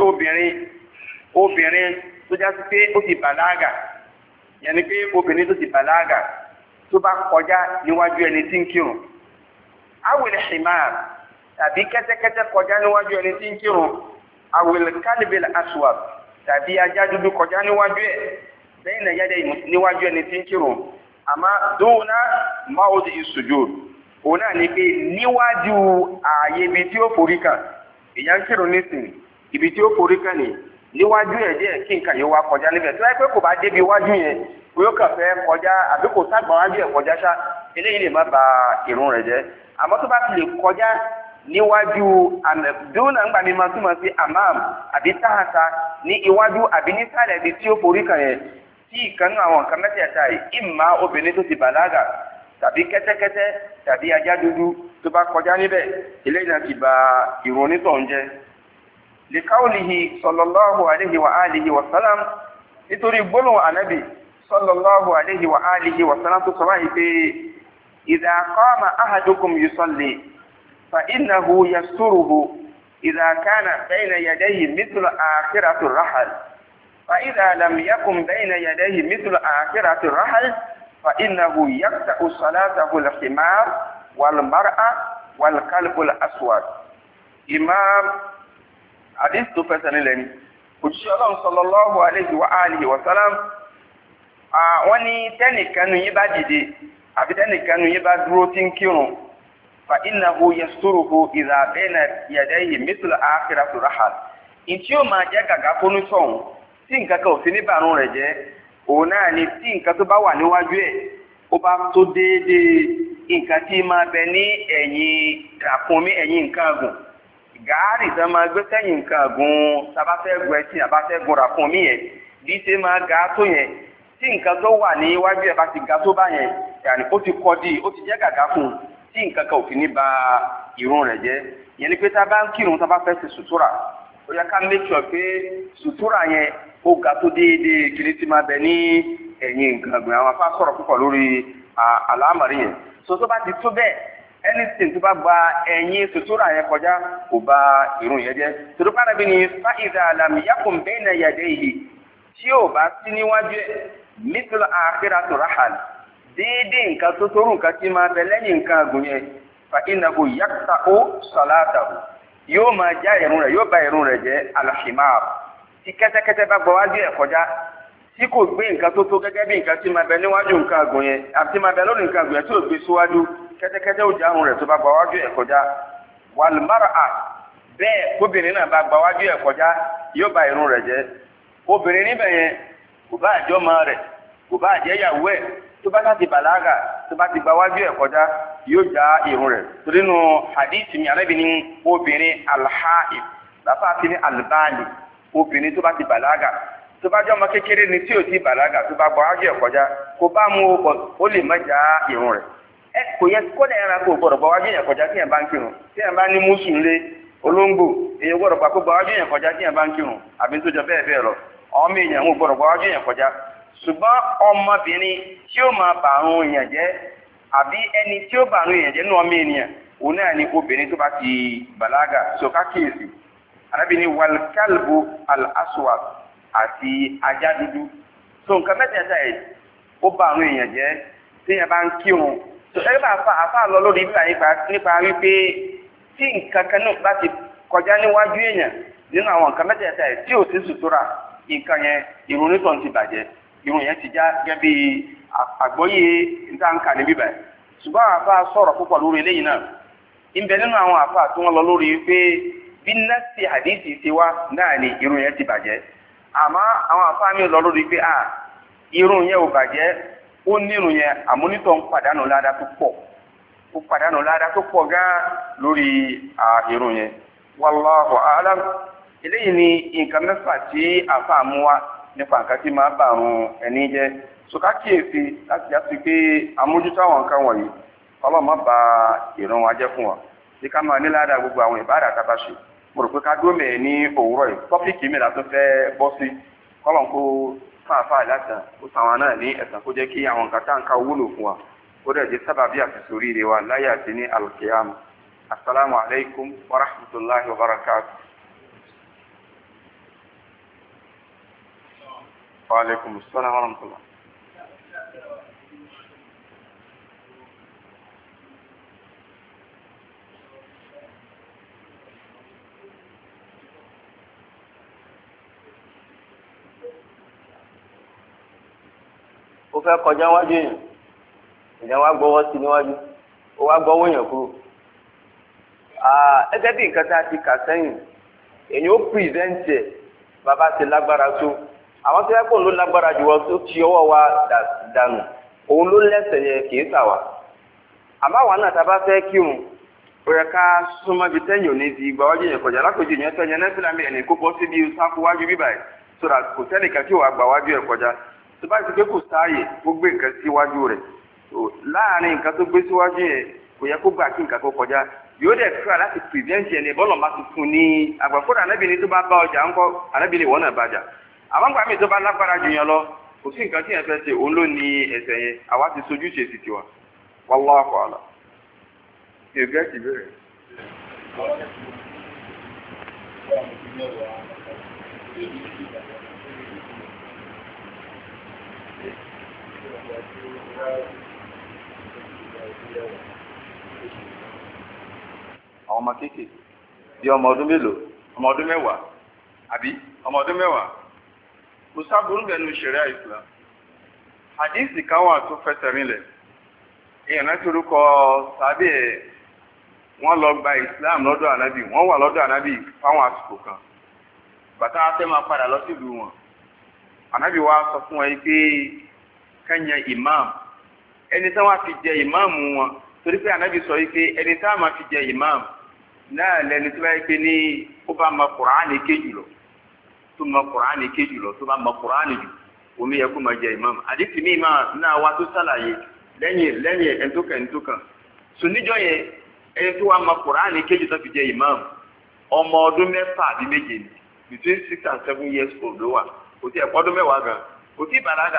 obìnrin tó já sí pé ó ti bàlágà yẹni pé obìnrin tó ti bàlágà tó bá kọjá níwájú ẹni tí ń kírun awil himar tàbí kẹ́tẹ́kẹ́tẹ́ kọjá níwájú ẹni tí ń kírun awil kalbil aswad tàbí ajá dúdú kọjá níwájú ẹ̀ bẹ́ẹ̀ náà yẹ́dẹ̀ níwájú ẹni tí ń kírun àmọ́ dúnà mawdi'i sujud òun náà ni pé níwájú ààyè ibi tí ó forí kàn èèyàn kírun nísìnyí ibi tí ó forí kàn ní níwájú ẹ̀ díẹ̀ kí nǹkan yóò wá kọjá níbẹ̀ tí wọ́n pẹ́ kò bá débi iwájú yẹn kò yóò kàn fẹ́ kọjá àbí kò ságbà wájú ẹ̀ kọjá ṣá eléyìí lè má ba ìrun rẹ̀ jẹ́ àmọ́ tó bá ti lè kọjá níwájú dúnà ńgbà mi máa túmọ̀ sí amam àbí táhàtà ní iwájú àbí nísàlẹ̀ ibi tí ó forí kàn yẹn tí ìkànnì àwọn nǹkan mẹ́tẹ̀ẹ̀ta yìí ìmá obìnrin tó ti bàlágà tàbí kẹ́tẹ́kẹ́tẹ́ tàbí ajá dúdú tó bá kọjá níbẹ̀ eléyìí náà ti ba ìrun onítọ̀hún jẹ́ likaulihi sallallahu alaihi wa alihi wa salam nítorí gbólóhùn ànábì sallallahu alaihi wa alihi wa salam tó sọ báyìí pé idha qama ahadukum yusalli fa innahu yasturuhu idha kana bayna yadayhi mithlu akhirati ar-rahl fa idha lam yakun bayna yadayhi mithlu akhirati ar-rahl fa innahu yaqta'u salatahu al-himar wal mar'a wal kalbu al-aswad imam hadith tó fẹsẹ̀ nílẹ̀ ni òjíṣẹ́ ọlọ́run sallallahu alayhi wa alihi wa sallam wọ́n ní tẹ́nìkanu yín bá dìde àbí tẹ́nìkanu yín bá dúró tí ń kírun fa innahu yasturuhu idha bayna yadayhi mithlu akhirati rahal ìtí ó máa jẹ́ gàgá fónú sọ̀hún tí nǹkan kan ò sí níbàrún rẹ̀ jẹ́ òun náà ni tí nǹkan tó bá wà níwájú ẹ̀ ó bá tó déédéé nǹkan tí máa bẹ ní ẹ̀yìn ràkúnmí ẹ̀yìn nǹkan àgùn gàárì tó máa gbé sẹ́yìn nǹkan àgùn tabafẹ́ gun ẹtì abafẹ́ gun ràkúnmí yẹn bí ṣe máa ga tó yẹn tí nǹkan tó wà níwájú ẹ̀ bá ti ga tó bá yẹn yàní ó ti kọ́ di ó ti jẹ́ gàgá fún un tí nǹkan kan ò fi ní ba ìrun rẹ̀ jẹ́ yẹn ni pé tá a bá ń kírun tá a bá fẹ́ ṣe sùtúrà ó yẹ ká make sure pé sùtúrà yẹn ó ga tó déédéé kiri ti máa bẹ ní ẹ̀yìn nǹkan ọ̀gbìn àwọn afá sọ̀rọ̀ púpọ̀ lórí àlámọ̀rí yẹn so tó bá ti tó bẹ́ẹ̀ anything tó bá gba ẹ̀yìn sutura yẹn kọjá kò bà ìrun yẹn jẹ́ torí pàdé bí ni fa'idha lam yakun bayna yadayhi tí ò bá sí níwájú ẹ̀ mithlu akhiratu rahal déédéé nǹkan tó torú nǹkan tí máa bẹ lẹ́yìn nǹkan àgùn yẹn fa innahu yaqta'u salatahu yóò máa já ìrun rẹ̀ yóò bà ìrun rẹ̀ jẹ́ al-himar tí kẹ́tẹ́kẹ́tẹ́ bá gba wájú ẹ̀ kọjá tí kò gbé nǹkan tó tó gẹ́gẹ́ bí nǹkan tí máa bẹ níwájú nǹkan àgùn yẹn àti máa bẹ lórí nǹkan àgùn yẹn tí ò gbé síwájú kẹ́tẹ́kẹ́tẹ́ ò já ìrun rẹ̀ tó bá gba wájú ẹ̀ kọjá wal mar'a bẹ́ẹ̀ kóbìnrin náà bá gba wájú ẹ̀ kọjá yóò bà ìrun rẹ̀ jẹ́ obìnrin níbẹ̀ yẹn kò bá àjọmọ rẹ̀ kò bá àjẹ́ ìyàwó ẹ̀ tó bá láti bàlágà tó bá ti gba wájú ẹ̀ kọjá yóò já ìrun rẹ̀ torí nù hadith mi Ànábì ní obìnrin alhaib bàbá àti ní albani obìnrin tó bá ti bàlágà tó bá jẹ́ ọmọ kékeré ni tí ò ti bàlágà tó bá gba wájú ẹ̀ kọjá kó bá mú ó lè má já ìrun rẹ̀ ẹ kò yẹ kó lẹ́yìn ara kó gbọ́dọ̀ gba wájú ẹ̀ kọjá tí ẹ̀ bá ń kírun tí ẹ̀ bá ní mùsùn lé olóńgbò èyí gbọ́dọ̀ gbà kó gba wájú ẹ̀ kọjá tí ẹ̀ bá ń kírun àbí tó jọ bẹ́ẹ̀ bẹ́ẹ̀ lọ ọmọ èèyàn ń gbọ́dọ̀ gba wájú ẹ̀ kọjá ṣùgbọ́n ọmọbìnrin tí ó máa bàrún èèyàn jẹ́ àbí ẹni tí ó bàrún èèyàn jẹ́ ní ọmọ ènìyàn òun náà ni obìnrin tó bá ti bàlágà sọ̀ká kíyèsí arábìnrin walkalbu al-aswad àti ajá dúdú so nǹkan mẹ́tẹ̀ẹ̀ta ẹ̀ ó bàrún èèyàn jẹ́ tí èèyàn bá ń kírun so ẹgbẹ́ bá àfa lọ lórí bíbá nípa wípé tí nǹkan kan náà bá ti kọjá níwájú èèyàn nínú àwọn nǹkan mẹ́tẹ̀ẹ̀ta ẹ̀ tí ò sí sutura nǹkan yẹn ìrun onítọ̀hún ti bàjẹ́ ìrun yẹn ti já gẹ́gẹ́ bí àgbọ́yé ìdáǹkà ní bíbẹ̀ ṣùgbọ́n àfa sọ̀rọ̀ púpọ̀ lórí eléyìí náà ìbẹ̀ nínú àwọn àfa tí wọ́n lọ lórí pé bí nẹ́ẹ̀sì àdìsí ti wá náà ni ìrun yẹn ti bàjẹ́ àmọ́ àwọn àfa mi lọ lórí pé ìrun yẹn ò bàjẹ́ ó nírun yẹn àmúnítọ̀ ń pàdánù ládàá tó pọ̀ ó pàdánù ládàá tó pọ̀ gan lórí ìrun yẹn wallahu a'lam eléyìí ni nǹkan mẹ́fà tí àfa mú wá nípa nǹkan tí máa bàrùn ẹni jẹ́ ṣùkà kíyèsí láti já sí pé àmójútó àwọn nǹkan wọ̀nyí ọlọ́mọ bá ìran wa jẹ́ fún wa bí ká máa níláàdá gbogbo àwọn ìbáàdà tá a bá ṣe mo rò pé ká dúró mẹ́ẹ̀ ní òwúrọ̀ yìí tọ́pìkì mìíràn tó fẹ́ bọ́ sí kọ́lọ̀n kó fàáfàá látàn kó sàwọn náà ní ẹ̀sán kó jẹ́ kí àwọn nǹkan tá à ń ká wúlò fún wa ó dẹ̀ jẹ́ sábàbí àti sóríire wa láyé àti ní alkiyama assalamu alaikum wa rahmatullahi wa barakatuh. Wa alaikum assalam wa rahmatullah. Ó fẹ́ kọjá wájú èèyàn wá gbọ́wọ́ sí níwájú ó wá gbọ́wọ́ èèyàn kúrò. Ẹgẹ́ bí nǹkan tá a ti kà sẹ́yìn èèyàn ó pìrìsẹ́ǹtì ẹ̀ bàbá ti lágbára tó àwọn tó yẹ kó ló lágbára jù wọ́n tó ti ọwọ́ wa dànù òun ló lẹ́sẹ̀ yẹn kì í sà wá. àmọ́ àwọn náà tá a bá fẹ́ kírun ó yẹ ká súnmọ́ ibi tẹ́yìn òní ti gba wájú yẹn kọjá lápèjì yẹn tẹ́yìn náà fúnra mi ẹ̀ ní kó bọ́ síbi sáfù wájú bíbà yìí sọ̀rọ̀ kò sẹ́nìkan tí wàá gba wájú ẹ̀ kọjá tó bá ti pé kò sáàyè kó gbé nǹkan síwájú rẹ̀ láàárín nǹkan tó gbé síwájú yẹn kò yẹ kó gbà kí nǹkan kó kọjá yóò dẹ̀ fúra láti prevent ẹni bọ́ọ̀lù máa ti fún ní àgbàfọ́dà anábìnrin tó bá bá ọjà ńkọ́ anábìnrin wọ́n náà bàjà àwọn gbà mí tó bá lágbára jù yẹn lọ kò sí nǹkan tí yẹn fẹ́ ṣe òun ló ní ẹsẹ̀ yẹn àwa ti sojú ṣe sì tiwa wallahu a'lam. ìgbẹ́ ti bẹ̀rẹ̀. àwọn ọmọ kéékèèké bí ọmọ ọdún mélòó ọmọ ọdún mẹ́wàá àbí ọmọ ọdún mẹ́wàá kò sábúrú bẹ̀nu ṣẹ̀ríà Islam hadisi kan wà tó fẹsẹ̀ rinlẹ̀ èèyàn náà ti orúkọ sábẹ́ wọ́n lọ gba Islam lọ́dọ̀ ànábì wọ́n wà lọ́dọ̀ ànábì fáwọn àsìkò kan bàtà afẹ́ máa padà lọ sílùú wọn ànábì wa sọ fún wọn pé kẹ́nyẹ imam ẹni tí wọ́n fi jẹ imam wọn torí pé ànábì sọ pé ẹni tí wọ́n máa fi jẹ imam náà lẹni tí wọ́n pè ní ó bá mọ Kùránì kéjì lọ tó mọ Kùránì kéjì lọ tó bá mọ Kùránì jù omi yẹ kó máa jẹ imam àdìsí mi náà wá tó sàlàyé lẹ́yìn ẹ̀ńtókàn sùn níjọ́ yẹn ẹni tó wá mọ Kùránì kéjì tó fi jẹ imam ọmọ ọdún mẹ́fà àbí méje ni between 6 and 7 years old ló wà kò tí ẹ̀kọ́ ọdún mẹ́wàá gan kò tí bàlágà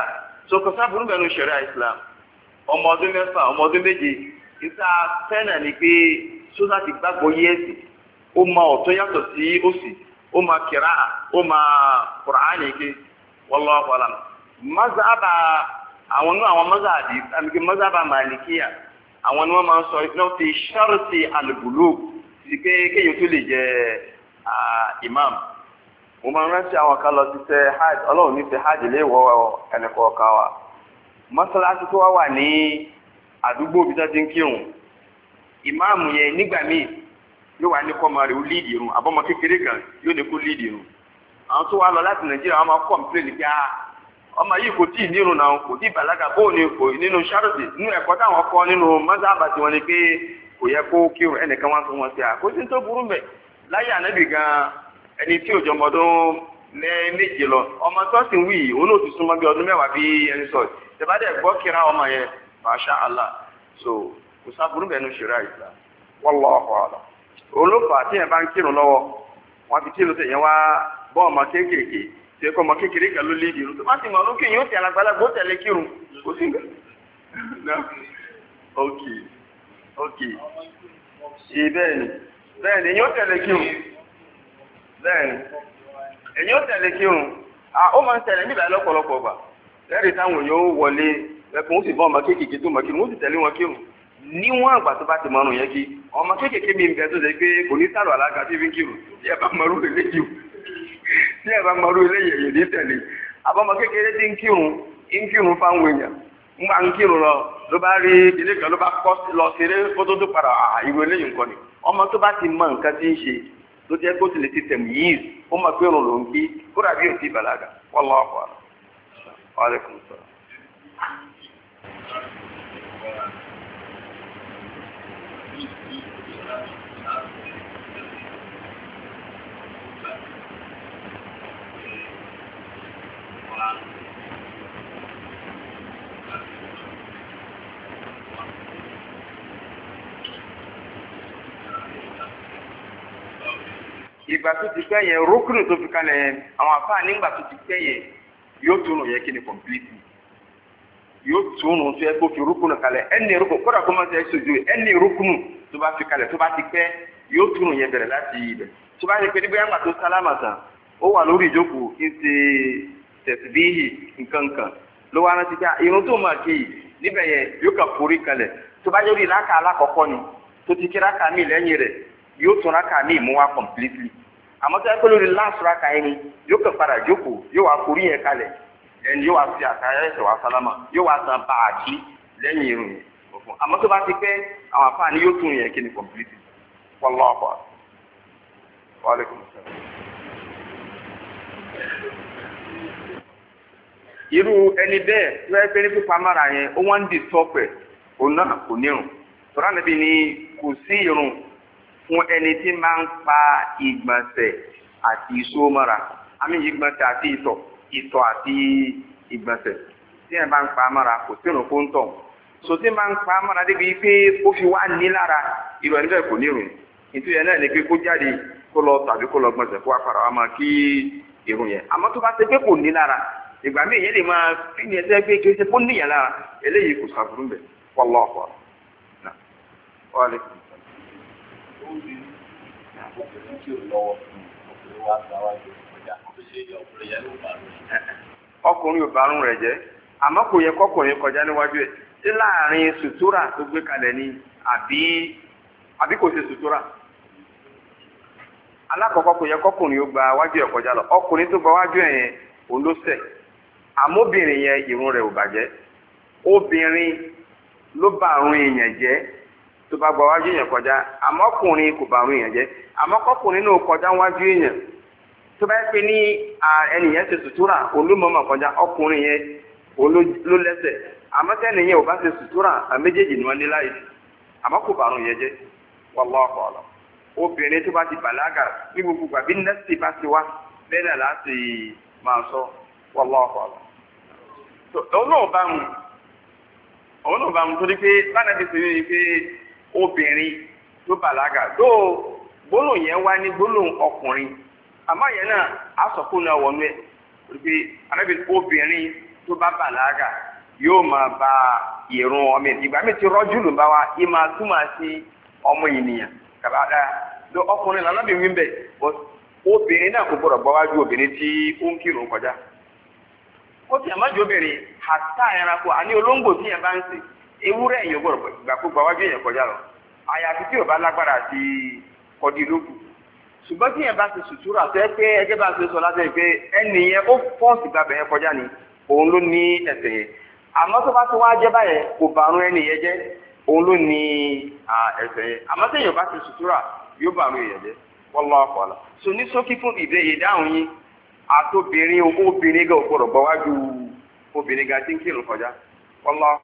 so kò sábúrú bẹnu ṣẹ̀ríà Islam ọmọ ọdún 6 ọmọ ọdún 7 níta fẹ́nà ni pé sódà ti gbàgbọ́ yẹ́sì ó ma ọ̀tún yàtọ̀ sí òsì ó ma kìrá ó ma Kùránì ké wallahu alam mazhaba àwọn náà àwọn mazhabi àmì mazhaba Malikiya àwọn ni wọ́n máa ń sọ náà fi sharti al-bulugh sí pé kéèyàn tó lè jẹ imam mo máa ń rántí àwọn kan lọ sí ṣe hajj ọlọ́run ní ṣe hajj lè wọ ẹnìkọ̀ọ̀kan wa mọ́sálásí tó wà ní àdúgbò bí wọ́n ti ń kírun ìmáàmù yẹn nígbà míì yóò wá ní kọ́mọ rẹ̀ ó líìdì irun àbọ̀mọ kékeré kan yóò ní kó líìdì irun àwọn tó wá lọ láti Nàìjíríà wọn máa kọ́ǹpléènì pé ọmọ yìí kò tí ì nírun náà kò tí ì bàlágà bóun ni kò nínú sáròtì nínú ẹ̀kọ́ táwọn kọ́ nínú mọ́sáàbà tí wọ́n ní pé kò yẹ kó kírun ẹnìkan wá fún wọn sí kò sí tó burú mẹ́ láyé ànábì gan ẹni tí òjò ọmọdún méje lọ ọmọ tó sì ń wí òun ò ti súnmọ́ bí ọdún 10 bí ẹni sọ tẹ̀bádẹ́ gbọ́ kíra ọmọ yẹn masha Allah so kò sábúrú bẹ̀nu ṣẹ̀ríà Islam wallahu a'lam olófà tí yẹn bá ń kírun lọ́wọ́ wọ́n ti kírun tẹ̀yẹn wá bọ́ ọmọ kéékèèké tí ẹkọ ọmọ kékeré kan ló lé ìdí irun tó bá ti mọ̀ lókè yóò tẹ̀ alágbálagbó tẹ̀lé kírun kò sí nǹkan ok bẹ́ẹ̀ni èyí ó tẹ̀lé kírun bẹ́ẹ̀ni èyí ó tẹ̀lé kírun ó máa ń tẹ̀lé níbẹ̀ lọ́pọ̀lọpọ̀ gbà lẹ́rìí táwọn yóò wọlé ẹkùn ó sì bọ́ ọmọ kéékèèké tó mọ̀ kírun ó sì tẹ̀lé wọn kírun níwọ̀n àgbà tó bá ti mọ̀rùn yẹn kí ọmọ kéékèèké mi ń bẹ tó ṣe pé kò ní sàrò alága tí fi ń kírun tí ẹ bá mọ̀rú eléyìí èyí ní tẹ̀lé àbọ̀mọ kékeré tí ń kírun fáwọn èèyàn ń bá ń kírun ló bá rí ilé kan ló bá kọ́ lọ ṣeré kó tó padà ìwé eléyìí nǹkan ni ọmọ tó bá ti mọ nǹkan tí ń ṣe tó jẹ́ kó ti lè ti tẹ̀mù yìí ó mọ̀ pé òun ló ń gbé kó dàbí òtí ìbàlágà wallahu a'lam. Wa alaikum salaam. Ìgbà tó ti pẹ́ yẹn rókùnù tó fi kalẹ̀ yẹn àwọn àfáà nígbà tó ti pẹ́ yẹn yóò túnú yẹ kí ni complete yóò túnú tó yẹ kó fi rókùnù kalẹ̀ ẹni rókùnù kódà kó má ṣe sojú ẹni rókùnù tó bá fi kalẹ̀ tó bá ti pẹ́ yóò túnú yẹn bẹ̀rẹ̀ láti ibẹ̀ tó bá ti pẹ́ nígbà yàgbà tó sálámà tán ó wà lórí ìjókòó ń ṣe tẹ̀síbíhì nǹkankan ló wá rántí pé irun tó máa ké yìí níbẹ̀ yẹn yóò kà forí kalẹ̀ tó bá yọrí rákà alákọ̀ọ́kọ́ ni tó ti kí rákà míì lẹ́yìn rẹ̀ yóò tún rákà míì mú wá completely àmọ́ tó yẹ kó lórí last rákà yẹn ni yóò kàn padà jókòó yóò wá forí yẹn kalẹ̀ ẹni yóò wá sí àtàyà ẹsẹ̀ wá sálámà yóò wá san báàkì lẹ́yìn irun yẹn òfin àmọ́ tó bá ti pẹ́ àwọn afáàní yóò tún yẹn kí ni completely wallahu a'lam. Wa alaikum salaam. irú ẹni bẹ́ẹ̀ tó yẹ pé ní pípa mára yẹn ó wọ́n ń di tọ́pẹ̀ òun náà kò nírun tọ́lá níbi ni kò sí irun fún ẹni tí máa ń pa ìgbọ̀nsẹ̀ àti ìṣó mọ́ra àmì ìgbọ̀nsẹ̀ àti ìtọ̀ àti ìgbọ̀nsẹ̀ tí ẹ̀ bá ń pa mọ́ra kò sí irun fún tọ̀ so tí máa ń pa mọ́ra débi pé ó fi wá ní lára irú ẹni bẹ́ẹ̀ kò nírun nítorí ẹ̀ náà ni pé kó jáde kó lọ tàbí kó lọ gbọ̀nsẹ̀ kó wá padà wá máa kí irun yẹn àmọ́ tó bá ṣe pé kò ní lára ìgbà míì yẹn lè máa fi ní ẹsẹ̀ pé kí ó ṣe fún níyàn lára eléyìí kò sàbùrù mbẹ wallahu a'lam. Wa alaikum ọkùnrin ò bárùn rẹ̀ jẹ́ àmọ́ kò yẹ kọkùnrin kọjá níwájú ẹ̀ tí láàrin sùtúrà tó gbé kalẹ̀ ni àbí kò ṣe sùtúrà alákọ̀ọ́kọ́ kò yẹ kọkùnrin ó gba wájú ẹ̀ kọjá lọ ọkùnrin tó gba wájú ẹ̀ yẹn òun ló ṣẹ̀ àmóbìnrin yẹn ìrun rẹ̀ ò bàjẹ́ obìnrin ló bá àrùn èèyàn jẹ́ tó bá gba wájú èèyàn kọjá àmọ́ ọkùnrin kò bá àrùn èèyàn jẹ́ àmọ́ kọkùnrin náà kọjá wájú èèyàn tó bá yẹ pé ní ẹnìyẹn ṣe sùtúrà òun ló mọ̀ọ́mọ̀ kọjá ọkùnrin yẹn òun ló lẹ́sẹ̀ àmọ́ tẹ́nìyẹn ò bá ṣe sùtúrà méjèèjì ni wọ́n ní láì àmọ́ kò bá àrùn yẹn jẹ́ wallahu a'lam. obìnrin tó bá ti bàlágà ní gbogbo gbàbí nẹ́ẹ̀sì bá ti wá bẹ́ẹ̀ náà láti máa sọ wallahu a'lam. òun náà bá mu torí pé báńdà ti sè é pé obìnrin tó bàlágà tó gbólóhùn yẹn wá ní gbólóhùn ọkùnrin àmọ́ yẹn náà á sọ fún náà wọnú ẹ̀ torí pé anábì obìnrin tó bá bàlágà yóò máa ba ìrun ọmọ ìgbà mi ti rọ́jú ló ń bá wa ìmọ̀ túmọ̀ sí ọmọ ènìyàn kàbàdà lọ ọkùnrin làlábì wí bẹ̀ obìnrin náà kò gbọdọ̀ gbọ́ wájú obìnrin tí ó ń kírun kọjá ó ti àmájú obìnrin àtà ẹranko àní olóńgbò tí yẹn bá ń sè ewúrẹ́ èèyàn gbọdọ̀ gbà kó gbà wájú èèyàn kọjá lọ àyàfi tí ò bá lágbára àti kọdí lókù ṣùgbọ́n tí yẹn bá ti sùtúrà tó ẹ pé ẹgẹ́ bá ti sọ láti pé ẹnì yẹn ó fọ́ọ̀sì gbàgbẹ́ yẹn kọjá ni òun ló ní ẹsẹ̀ yẹn àmọ́ tó bá tó wá jẹ́ báyẹn kò bàrún ẹnì yẹn jẹ́ òun ló ní ẹsẹ̀ yẹn àmọ́ tí yẹn bá ti sùtúrà yóò bàrún èèyàn jẹ́ wallahu a'lam. So ní ṣókí fún ìdáhùn yín àtòbìnrin obìnrin gan ògbọ́dọ̀ gbọ́ wájú obìnrin gan tí ń kírun kọjá wallahu.